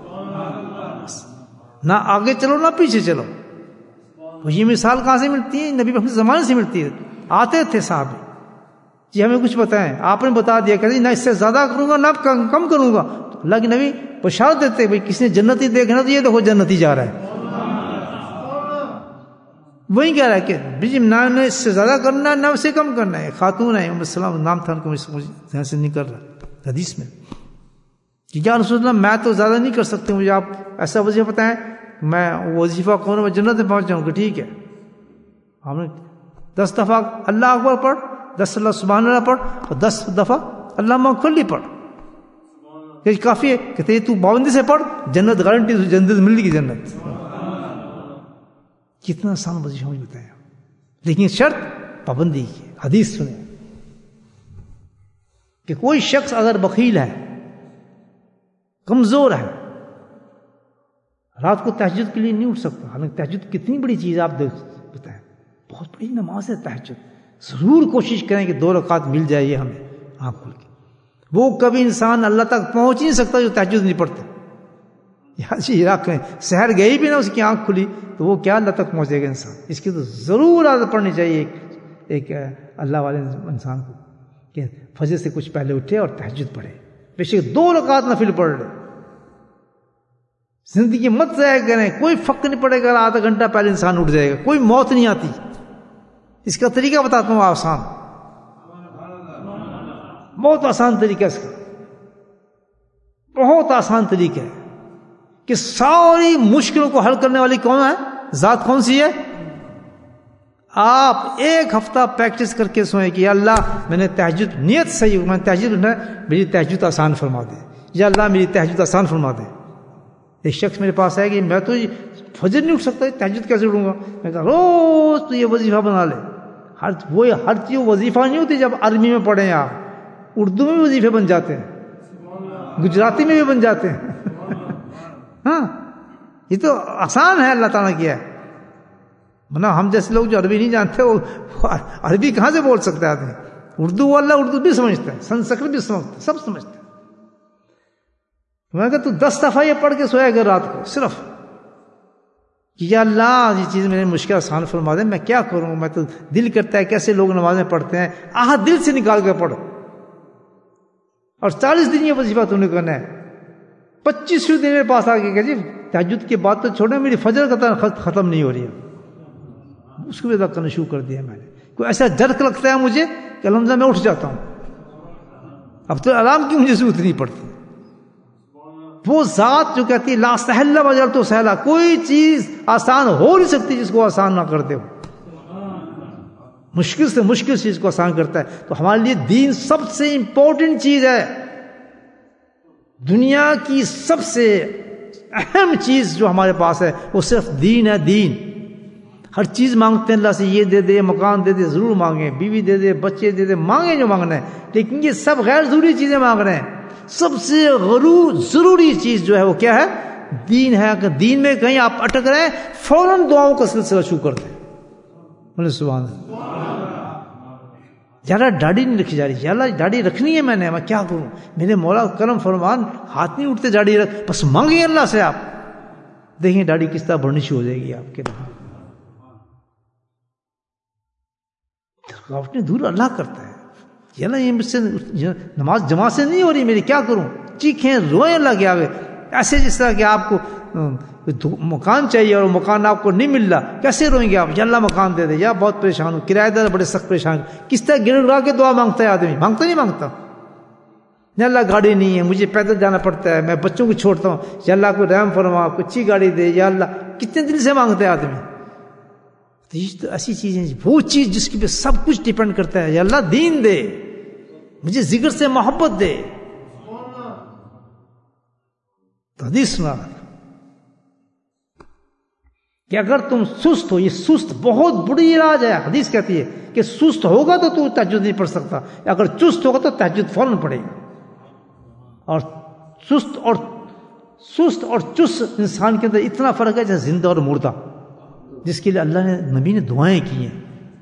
نہ آگے چلو نہ پیچھے چلو. وہ یہ مثال کہاں سے ملتی ہے؟ نبی محمد زمانے سے ملتی ہے. آتے تھے صحابہ, جی ہمیں کچھ بتائیں, آپ نے بتا دیا کہ نہ اس سے زیادہ کروں گا نہ کم کروں گا. تو اللہ کے نبی بشارت دیتے بھائی کسی نے جنتی دیکھنا تو یہ دیکھو جنتی جا رہا ہے. وہی کہہ رہا ہے کہ جی نہ اس سے زیادہ کرنا ہے نہ اس سے کم کرنا ہے. خاتون ہے ام السلام نام تھا ان کو, ذہن سے نہیں کر رہا حدیث میں کہ یا رسول اللہ میں تو زیادہ نہیں کر سکتے, مجھے آپ ایسا وظیفہ بتائیں میں وظیفہ کروں میں جنت میں پہنچ جاؤں گا. ٹھیک ہے, ہم نے دس دفعہ اللہ اکبر پڑھ، دس اللہ سبحان اللہ پڑھ، اور دس دفعہ اللہ اکبر پڑھ، کہ کافی ہے. کہتے تو پابندی سے پڑھ، جنت گارنٹی، جنت مل گی جنت. کتنا آسان وظیفہ مجھے بتایا، لیکن شرط پابندی کی. حدیث سنیں کہ کوئی شخص اگر بخیل ہے، کمزور ہے، رات کو تہجد کے لیے نہیں اٹھ سکتا، حالانکہ تہجد کتنی بڑی چیز آپ دیکھ بتائیں، بہت بڑی نماز ہے تہجد. ضرور کوشش کریں کہ دو رکعت مل جائے یہ ہمیں آنکھ کھل کے. وہ کبھی انسان اللہ تک پہنچ نہیں سکتا جو تہجد نہیں پڑھتا. یاد جی رکھیں، سحر گئی بھی نا اس کی آنکھ کھلی تو وہ کیا اللہ تک پہنچے گا انسان. اس کی تو ضرور عادت پڑھنی چاہیے ایک, ایک اللہ والے انسان کو کہ فجر سے کچھ پہلے اٹھے اور تہجد پڑھے، بے شک دو رکعت نفل پڑھ لے. زندگی مت ضائع کریں، کوئی فرق نہیں پڑے گا آدھا گھنٹہ پہلے انسان اٹھ جائے گا، کوئی موت نہیں آتی. اس کا طریقہ بتاتا ہوں آسان، بہت آسان طریقہ، اس کا بہت آسان طریقہ ہے کہ ساری مشکلوں کو حل کرنے والی کون ہے، ذات کون سی ہے. آپ ایک ہفتہ پریکٹس کر کے سوئیں کہ یا اللہ میں نے تہجد نیت صحیح، میں نے تہجد اٹھنا ہے، میری تہجد آسان فرما دے. یا اللہ میری تہجد آسان فرما دے. ایک شخص میرے پاس ہے کہ میں تو فجر نہیں اٹھ سکتا، تہجد کیسے اٹھوں گا؟ میں کہا روز تو یہ وظیفہ بنا لے. ہر وہ ہر چیز وظیفہ نہیں ہوتی. جب عربی میں پڑھیں آپ، اردو میں بھی وظیفے بن جاتے ہیں، گجراتی میں بھی بن جاتے ہیں. ہاں یہ تو آسان ہے، اللہ تعالیٰ کیا ہے. ورنہ ہم جیسے لوگ جو عربی نہیں جانتے وہ عربی کہاں سے بول سکتا ہے آدمی؟ اردو والا اردو بھی سمجھتا ہے، سنسکرت بھی سمجھتا ہے، سب سمجھتا ہے. میں کہا تو دس دفعہ یہ پڑھ کے سویا کر رات کو صرف کہ یا اللہ یہ چیز میرے مشکل آسان فرما دے. میں کیا کروں؟ میں تو دل کرتا ہے کیسے لوگ نمازیں پڑھتے ہیں، آہ دل سے نکال کے پڑھو. اور چالیس دن یہ وظیفہ تم نے کرنا ہے. پچیسویں دن میرے پاس آ کے کہ جی تہجد کے بعد تو چھوڑے، میری فجر کا ختم نہیں ہو رہی ہے. اس کو بھی ادا کرنا شروع کر دیا میں نے. کوئی ایسا جرک لگتا ہے مجھے کہ الحمدللہ میں اٹھ جاتا ہوں. اب تو آرام کی مجھے ضرورت نہیں پڑتی. وہ ذات جو کہتی ہے لا سہل وجل تو سہلا، کوئی چیز آسان ہو نہیں سکتی جس کو آسان نہ کرتے ہو. مشکل سے مشکل چیز کو آسان کرتا ہے. تو ہمارے لیے دین سب سے امپورٹنٹ چیز ہے. دنیا کی سب سے اہم چیز جو ہمارے پاس ہے وہ صرف دین ہے. دین. ہر چیز مانگتے ہیں اللہ سے، یہ دے دے، مکان دے دے، ضرور مانگیں، بیوی دے دے، بچے دے دے، مانگیں جو مانگنا ہے. لیکن یہ سب غیر ضروری چیزیں مانگ رہے ہیں. سب سے غرور ضروری چیز جو ہے وہ کیا ہے؟ دین ہے. اگر دین میں کہیں آپ اٹک رہے ہیں فوراً دعاؤں کا سلسلہ شروع کر دیں. بولے سبحان اللہ. زیادہ داڑھی نہیں رکھی جا رہی. اللہ داڑھی رکھنی ہے میں نے، میں کیا کروں؟ میرے مولا کرم فرمان، ہاتھ نہیں اٹھتے داڑھی رکھ، بس مانگیں اللہ سے. آپ دیکھیں داڑھی کس طرح بڑھنی شروع ہو جائے گی آپ کے. رکاوٹیں دور اللہ کرتا ہے. یہ نا یہ مجھ سے نماز جماعت سے نہیں ہو رہی میری، کیا کروں؟ چیخیں روئیں اللہ کے آگے. ایسے جس طرح کہ آپ کو مکان چاہیے اور مکان آپ کو نہیں مل رہا، کیسے روئیں گے آپ؟ یا اللہ مکان دے دے، یا بہت پریشان ہوں، کرایہ دار بڑے سخت پریشان. کس طرح گر گڑا کے دعا مانگتا ہے آدمی؟ مانگتا نہیں مانگتا. یا اللہ گاڑی نہیں ہے، مجھے پیدل جانا پڑتا ہے، میں بچوں کو چھوڑتا ہوں، یا اللہ کو رحم فرما، کوئی اچھی گاڑی دے. یا اللہ کتنے دل سے مانگتا ہے آدمی. تو ایسی چیزیں، وہ چیز جس کی پہ سب کچھ ڈیپینڈ کرتا ہے. یا اللہ دین دے، مجھے ذکر سے محبت دے. تو حدیث سنا کہ اگر تم سست ہو، یہ سست بہت بڑی علاج ہے. حدیث کہتی ہے کہ سست ہوگا تو تو تہجد نہیں پڑھ سکتا، اگر چست ہوگا تو تہجد فوراً پڑھے گا. اور سست اور سست اور چست انسان کے اندر اتنا فرق ہے جیسے زندہ اور مردہ، جس کے لیے اللہ نے نبی نے دعائیں کی ہیں.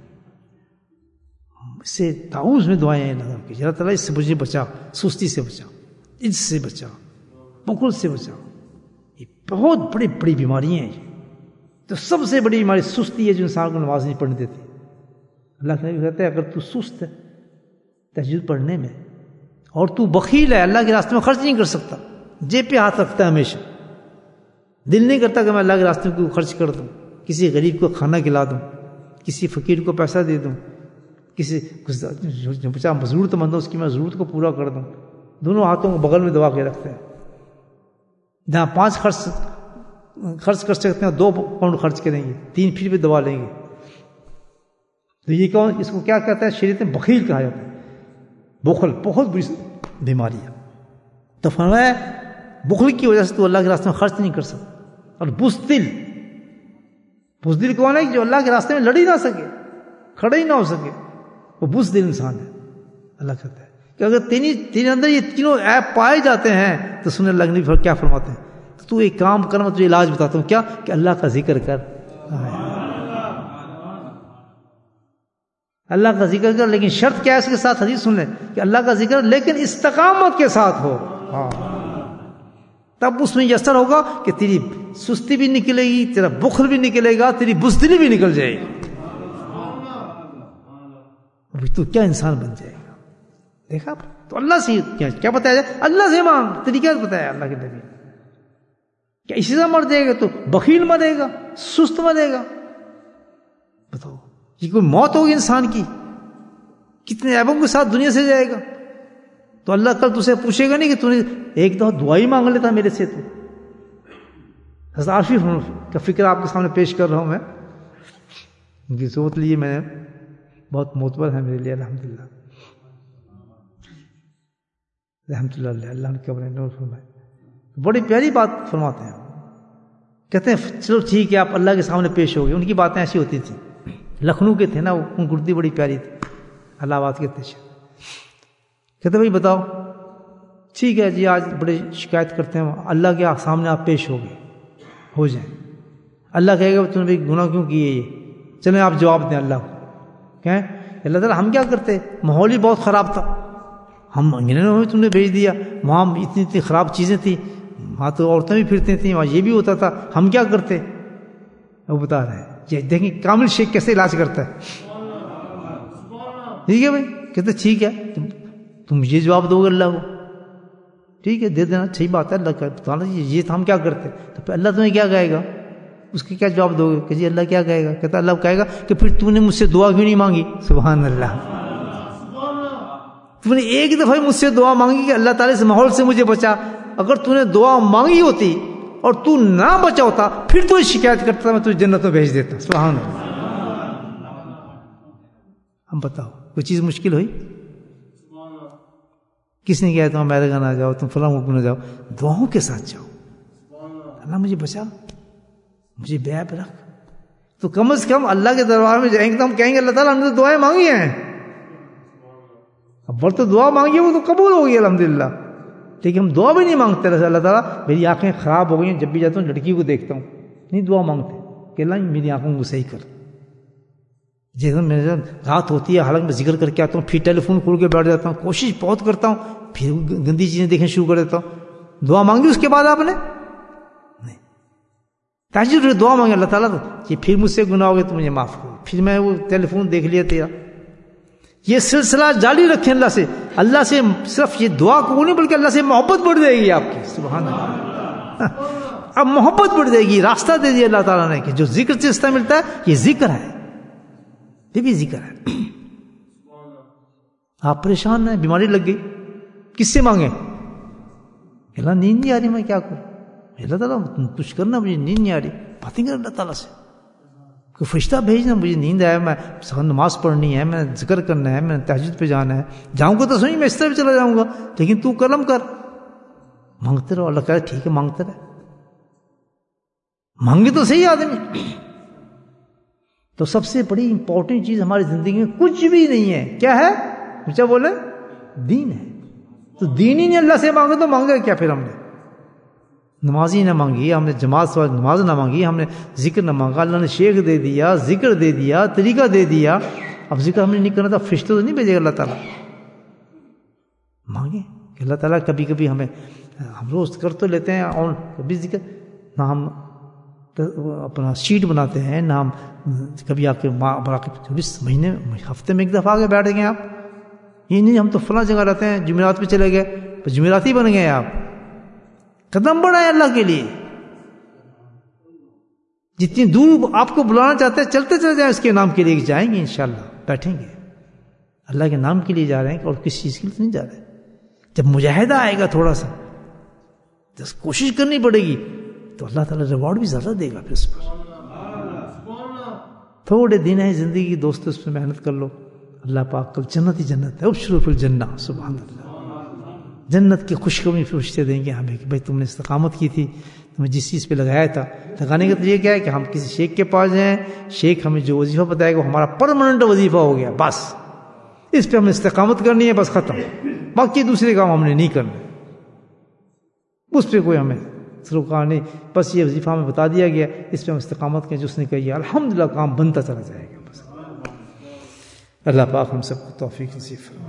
اس سے تعوذ میں دعائیں ہیں لگا کہ اللہ تعالیٰ اس سے مجھے بچاؤ، سستی سے بچاؤ، اس سے بچاؤ، بخل سے بچاؤ. یہ بہت بڑی بڑی بیماریاں ہیں. تو سب سے بڑی بیماری سستی ہے جو انسان کو نماز نہیں پڑھنے دیتی. اللہ تعالیٰ کہتا ہے اگر تو سست ہے تہجد پڑھنے میں اور تو بخیل ہے، اللہ کے راستے میں خرچ نہیں کر سکتا، جیب پہ ہاتھ رکھتا ہے ہمیشہ، دل نہیں کرتا کہ میں اللہ کے راستے میں خرچ کر دوں، کسی غریب کو کھانا کھلا دوں، کسی فقیر کو پیسہ دے دوں، کسی جو بچہ ضرورت مند ہو اس کی میں ضرورت کو پورا کر دوں. دونوں ہاتھوں کو بغل میں دبا کے رکھتے ہیں. جہاں پانچ خرچ خرچ کر سکتے ہیں دو پاؤنڈ خرچ کریں گے، تین پھر بھی دبا لیں گے. تو یہ کون، اس کو کیا کہتا ہے شریعت میں بخیل کہا جاتا ہے. بخل بہت بری بیماری ہے. تو فرمایا بخل کی وجہ سے تو اللہ کے راستے میں خرچ نہیں کر سکتا. اور بزدل، بزدل کون ہے؟ جو اللہ کے راستے میں لڑ ہی نہ سکے، کھڑا ہی نہ ہو سکے، وہ بزدل انسان ہے. اللہ کہتا ہے کہ اگر تیری تیرے اندر یہ تینوں ایپ پائے جاتے ہیں تو سن اللہ کے نبی کیا فرماتے ہیں، تو تو ایک کام کر، میں تجھے علاج بتاتا ہوں. کیا؟ کہ اللہ کا ذکر کر. اللہ کا ذکر کر، لیکن شرط کیا ہے اس کے ساتھ؟ حدیث سن لیں کہ اللہ کا ذکر لیکن استقامت کے ساتھ ہو. ہاں، تب اس میں یسر ہوگا کہ تیری سستی بھی نکلے گی، تیرا بخل بھی نکلے گا، تیری بزدلی بھی نکل جائے گی. تو کیا انسان بن جائے گا. دیکھا تو اللہ سے کیا کیا بتایا جائے؟ اللہ سے مانگ، طریقہ بتایا اللہ کے نبی. کیا اسی سے مر جائے گا تو بخیل مرے گا، سست مرے گا؟ بتاؤ، یہ کوئی موت ہوگی انسان کی، کتنے عیبوں کے ساتھ دنیا سے جائے گا. تو اللہ کل تجھے پوچھے گا نہیں کہ تو نے ایک دفعہ دعائی مانگ لیتا میرے سے. تو حضرت عارفی کا فکر آپ کے سامنے پیش کر رہا ہوں میں. ان کی صحبت لیے میں نے، بہت معتبر ہے میرے لیے الحمدللہ. رحمت اللہ علیہ، اللہ نے قبر نور فرمائے. بڑی پیاری بات فرماتے ہیں. کہتے ہیں چلو ٹھیک ہے آپ اللہ کے سامنے پیش ہو گئے. ان کی باتیں ایسی ہوتی تھیں، لکھنؤ کے تھے نا وہ، ان کی اردو بڑی پیاری تھی، الہ آباد کے تھے. کہتے بھائی بتاؤ، ٹھیک ہے جی آج بڑے شکایت کرتے ہیں، اللہ کے سامنے آپ پیش ہو گئے، ہو جائیں. اللہ کہے گا تم نے گناہ کیوں کیے یہ؟ چلیں آپ جواب دیں اللہ کو. کہیں اللہ تعالیٰ ہم کیا کرتے، ماحول ہی بہت خراب تھا، ہم انہیں تم نے بھیج دیا، وہاں اتنی اتنی خراب چیزیں تھیں، وہاں تو عورتیں بھی پھرتی تھیں، وہاں یہ بھی ہوتا تھا، ہم کیا کرتے. وہ بتا رہے ہیں یہ دیکھیں کامل شیخ کیسے علاج کرتا ہے. ٹھیک ہے بھائی، کہتے ٹھیک ہے تم یہ جواب دو گے اللہ کو، ٹھیک ہے دے دینا، صحیح بات ہے. اللہ کا بتانا یہ ہم کیا کرتے. تو پھر اللہ تمہیں کیا کہے گا، اس کے کیا جواب دو گے کہ جی اللہ کیا کہے گا. کہتا اللہ کہے گا کہ پھر تو نے مجھ سے دعا کیوں نہیں مانگی. سبحان اللہ، تو نے ایک دفعہ مجھ سے دعا مانگی کہ اللہ تعالیٰ سے ماحول سے مجھے بچا. اگر تو نے دعا مانگی ہوتی اور تو نہ بچا ہوتا پھر تو شکایت کرتا میں تجھے جنت میں بھیج دیتا. سبحان اللہ. ہم بتاؤ کوئی چیز مشکل ہوئی؟ کس نے کہا تم امریکہ نہ جاؤ، تم فلاں ملک نہ جاؤ، دعاؤں کے ساتھ جاؤ. اللہ مجھے بچا، مجھے بے عیب رکھ. تو کم از کم اللہ کے دربار میں جائیں گے تو ہم کہیں گے اللہ تعالیٰ ہم نے تو دعائیں مانگی ہیں. اب بڑھ تو دعا مانگی وہ تو قبول ہوگی الحمدللہ، لیکن ہم دعا بھی نہیں مانگتے. رہے اللہ تعالیٰ میری آنکھیں خراب ہو گئی ہیں، جب بھی جاتا ہوں لڑکی کو دیکھتا ہوں، نہیں دعا مانگتے کہ اللہ میری آنکھوں کو صحیح کر. جیسے میرے رات ہوتی ہے حالانکہ میں ذکر کر کے آتا ہوں، پھر ٹیلی فون کھول کے بیٹھ جاتا ہوں، کوشش بہت کرتا ہوں، پھر گندی چیزیں دیکھنا شروع کر دیتا ہوں. دعا مانگی اس کے بعد آپ نے نہیں، تاجر دعا مانگے اللہ تعالیٰ کہ پھر مجھ سے گناہ ہو گئے تو مجھے معاف کرو، پھر میں وہ ٹیلی فون دیکھ لیا تیرا. یہ سلسلہ جاری رکھیں اللہ سے. اللہ سے صرف یہ دعا کو نہیں بلکہ اللہ سے محبت بڑھ جائے گی آپ کی. سبحان اللہ. اب محبت بڑھ جائے گی. راستہ دے دیا اللہ تعالیٰ نے کہ جو ذکر سے رستہ ملتا ہے یہ ذکر ہے، یہ بھی ذکر ہے. آپ پریشان ہیں، بیماری لگ گئی، کس سے مانگیں؟ اللہ نیند نہیں آ رہی، میں کیا کروں؟ اللہ تعالیٰ کچھ کرنا، مجھے نیند نہیں آ رہی. باتیں کر اللہ تعالیٰ سے، کوئی فرشتہ بھیجنا، مجھے نیند آیا، میں نماز پڑھنی ہے، میں ذکر کرنا ہے، میں تہجد پہ جانا ہے. جاؤں گا تو صحیح میں اس طرح چلا جاؤں گا، لیکن تو کرم کر. مانگتے رہو. اللہ کہے ٹھیک ہے مانگتے رہے، مانگے تو صحیح آدمی. تو سب سے بڑی امپورٹنٹ چیز ہماری زندگی میں کچھ بھی نہیں ہے. کیا ہے؟ مجھے بولے دین ہے. تو دین ہی نہیں اللہ سے مانگے تو مانگے کیا پھر؟ ہم نے نماز ہی نہ مانگی، ہم نے جماعت سے نماز نہ مانگی، ہم نے ذکر نہ مانگا. اللہ نے شیخ دے دیا، ذکر دے دیا، طریقہ دے دیا. اب ذکر ہم نے نہیں کرنا تھا، فرشتے تو نہیں بھیجے گا اللہ تعالیٰ. مانگے کہ اللہ تعالیٰ کبھی کبھی ہمیں، ہم روز کر تو لیتے ہیں اور کبھی ذکر نہ ہم اپنا شیٹ بناتے ہیں، نہ ہم کبھی آپ کے مراقب چوبیس مہینے ہفتے میں ایک دفعہ آگے بیٹھ گئے آپ. یہ نہیں ہم تو فلاں جگہ رہتے ہیں، جمعرات پہ چلے گئے، جمعرات ہی بن گئے آپ. قدم بڑھائیں اللہ کے لیے. جتنی دور آپ کو بلانا چاہتے ہیں چلتے چلے جائیں، اس کے نام کے لیے جائیں گے انشاءاللہ. بیٹھیں گے اللہ کے نام کے لیے جا رہے ہیں اور کسی چیز کے لیے نہیں جا رہے. جب مجاہدہ آئے گا تھوڑا سا، جب کوشش کرنی پڑے گی تو اللہ تعالیٰ ریوارڈ بھی زیادہ دے گا پھر اس پر. थोड़े दिन है जिंदगी की दोस्तों, उस पर मेहनत कर लो, अल्लाह पाक कल जन्नत ही जन्नत है। उब्शिरू फिल जन्नह, सुभान अल्लाह। जन्नत की खुशखबरी फरिश्ते देंगे हमें कि भाई तुमने इस्तकामत की थी, तुम्हें जिस चीज़ पे लगाया था। लगाने का तो ये क्या है कि हम किसी शेख के पास जाएं, शेख हमें जो वजीफा बताएगा वो हमारा परमानेंट वजीफा हो गया, बस इस पे हमें इस्तकामत करनी है, बस खत्म, बाकी दूसरे काम हमने नहीं करना, उस पर कोई हमें सरोकार नहीं, बस ये वजीफा हमें बता दिया गया, इस पर हम इस्तकामत करें, जो उसने कही अल्हम्दुलिल्लाह काम बनता चला जाएगा बस। अल्लाह पाक हम सबको तौफीक नसीब फरमाए।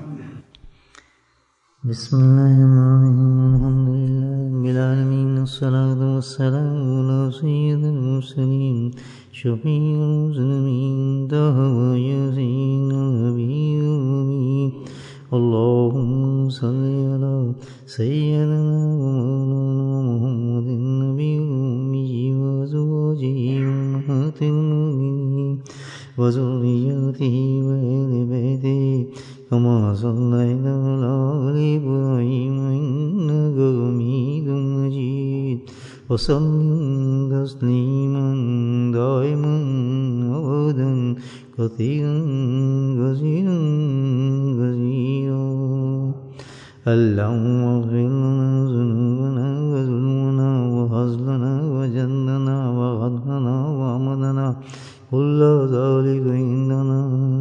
बिस्मिल्लाहिर्रहमानिर्रहीम, अल्हम्दुलिल्लाहि रब्बिल आलमीन, अस्सलातु वस्सलामु अला सय्यिदिल मुरसलीन, शफीउल मुज़निबीन, ताहा यासीन नबीयुल उम्मीन। अल्लाहुम्मा सल्लि अला सय्यिदिना व मौलाना मुहम्मदिन नबिय्यिल उम्मी व अज़वाजिहि उम्महातिल मुमिनीन व ज़ुर्रिय्यतिहि व अहलि बैतिहि कमा सल्लैता अला आलि इब्राहीम इन्नका हमीदुम मजीद। व सल्लिम तस्लीमन दाइमन अबदन कसीरन कसीरन कसीरा। अल्लाहुम्मा इग़फिर लना ज़ुनूबना व ज़ुल्मना व हज़लना व जल्दना व ग़दरना व अमदना कुल्ला ज़ालिका इंदना।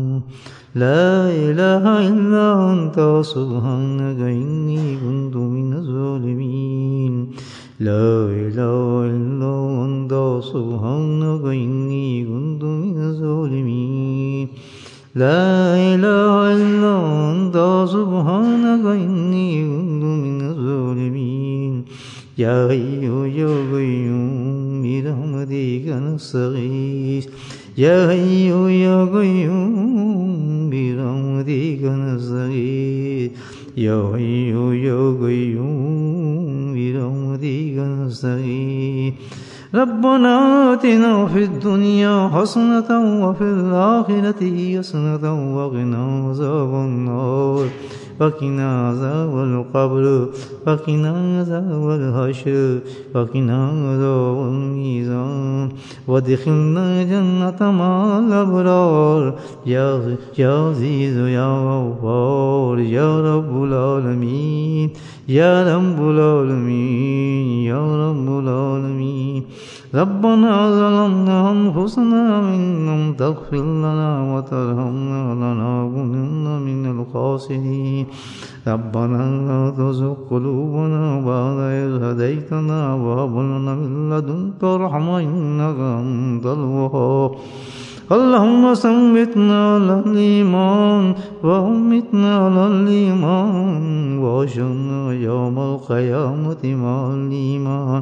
ला इलाहा इल्ला अंता सुब्हानका इन्नी कुन्तु मिनज़ ज़ालिमीन। ला इलाहा इल्ला अंता सुब्हानका इन्नी कुन्तु मिनज़ ज़ालिमीन। ला इलाहा इल्ला अंता सुब्हानका इन्नी कुन्तु मिनज़ ज़ालिमीन। या हय्यु या क़य्यूम बिरहमतिका नस्तगीस। या हय्यु या क़य्यूम बिरहमतिका नस्तगीस। या हय्यु या क़य्यूम बिरहमतिका नस्तगीस। रब्बना आतिना फिद्दुनिया हसनतन व फिल आखिरति हसनतन व क़िना अज़ाबन्नार। वक़िना अज़ाबल क़ब्र वक़िना अज़ाबल हश्र वक़िना अज़ाबल मीज़ान। वअदख़िलना जन्नत मअल अबरार। या या अज़ीज़ या गफ़्फ़ार या रब्बुल आलमीन या रब्बुल आलमीन या रब्बुल आलमीन। रब्बना ज़लमना अनफुसना व इन लम तग़फ़िर लना व तरहमना लनकुनन्ना मिनल ख़ासिरीन। रब्बना ला तुज़िग़ क़ुलूबना बअद इज़ हदैतना व हब लना मिन लदुनका रहमह इन्नका अंतल वहाब। अल्लाहुम्मा सब्बितना अलल ईमान व अम्मितना अलल ईमान व अहशुरना यौमल क़ियामति मअल ईमान।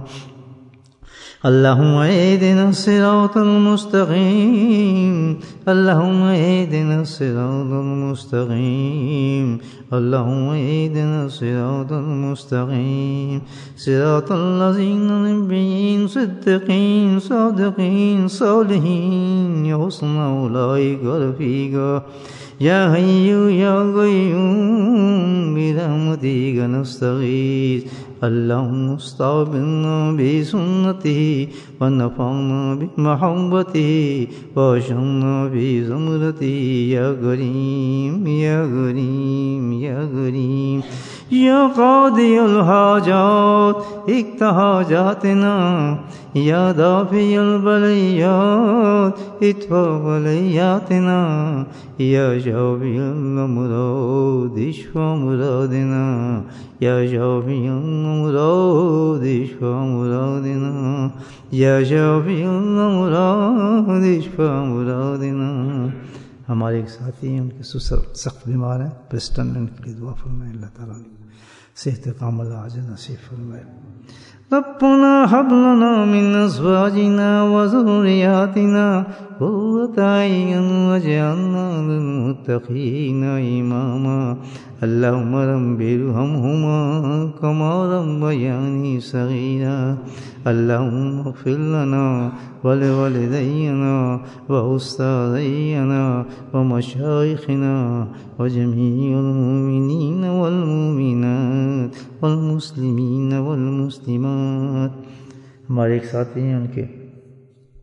अल्लाहुम्मा इहदिना सिरातल मुस्तक़ीम। अल्लाहुम्मा इहदिना सिरातल मुस्तक़ीम। अल्लाहुम्मा इहदिना सिरातल मुस्तक़ीम। सिरातल लज़ीना नबिय्यीन सिद्दीक़ीन सादिक़ीन सालिहीन हुस्ना उलाइका रफ़ीक़ा। या हय्यु या क़य्यूम बिरहमतिका नस्तगीस। अल्लाहुम्मा इस्तग़फ़िरना बिसुन्नतिही व नफ़अना बिमहब्बतिही व अशरना फी ज़ुमरतिही। या करीम या करीम या करीम या क़ादियल हाजात इक़्ज़ि हाजातिना। या दाफ़िअल बलियात इदफ़अ बलियातिना। या शाफ़िअल अमराद इशफ़अ मुरादिना। या शाफ़िअल अमराद इशफ़अ मुरादिना। या शाफ़िअल अमराद इशफ़अ मुरादिना। हमारे एक साथी हैं, उनके सख्त बीमार हैं, प्रेस्टन, उनके लिए दुआ फरमाएं। अल्लाह ताला सेहत कामिला आजिल नसीब फरमाए। रब्बना हब लना मिन अज़वाजिना व ज़ुर्रिय्यतिना क़ुर्रता अय्युन वजअलना लिलमुत्तक़ीना इमामा। अल्लाहुम्मा रब्बिरहमहुमा कमा रब्बयानी सग़ीरा। अल्लाहुम्मा इग़फ़िर लना व लिवालिदैना व उस्ताज़ैना व मशाइख़िना व जमीइल मुमिनीन वल मुमिनात वल मुस्लिमीन वल मुस्लिमात। हमारे एक साथी हैं, उनके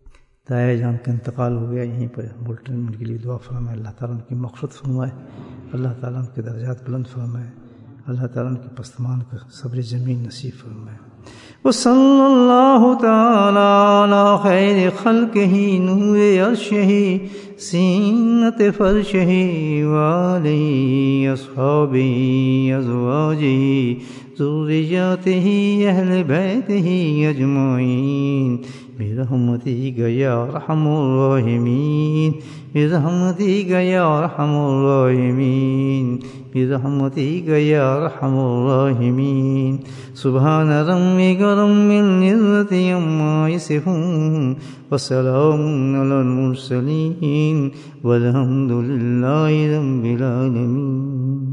تایا جان کا انتقال ہو گیا یہیں پر بلٹن، ان کے لیے دعا فرمائے، اللہ تعالیٰ ان کی مغفرت فرمائے، اللہ تعالیٰ ان کے درجات بلند فرمائے، اللہ تعالیٰ ان کی پستمان کو صبر جمیل نصیب فرمائے۔ وصلی اللہ تعالی علی خیر خلقہ نور عرشہ زینت فرشہ وآلہ اصحابہ ازواجہ ذریاتہ اہل بیتہ اجمعین برحمتک یا ارحم الراحمین برحمتک یا ارحم الراحمین برحمتک یا ارحم الراحمین۔ سبحان ربک رب العزة عما یصفون وسلام علی المرسلین والحمد للہ رب العالمین۔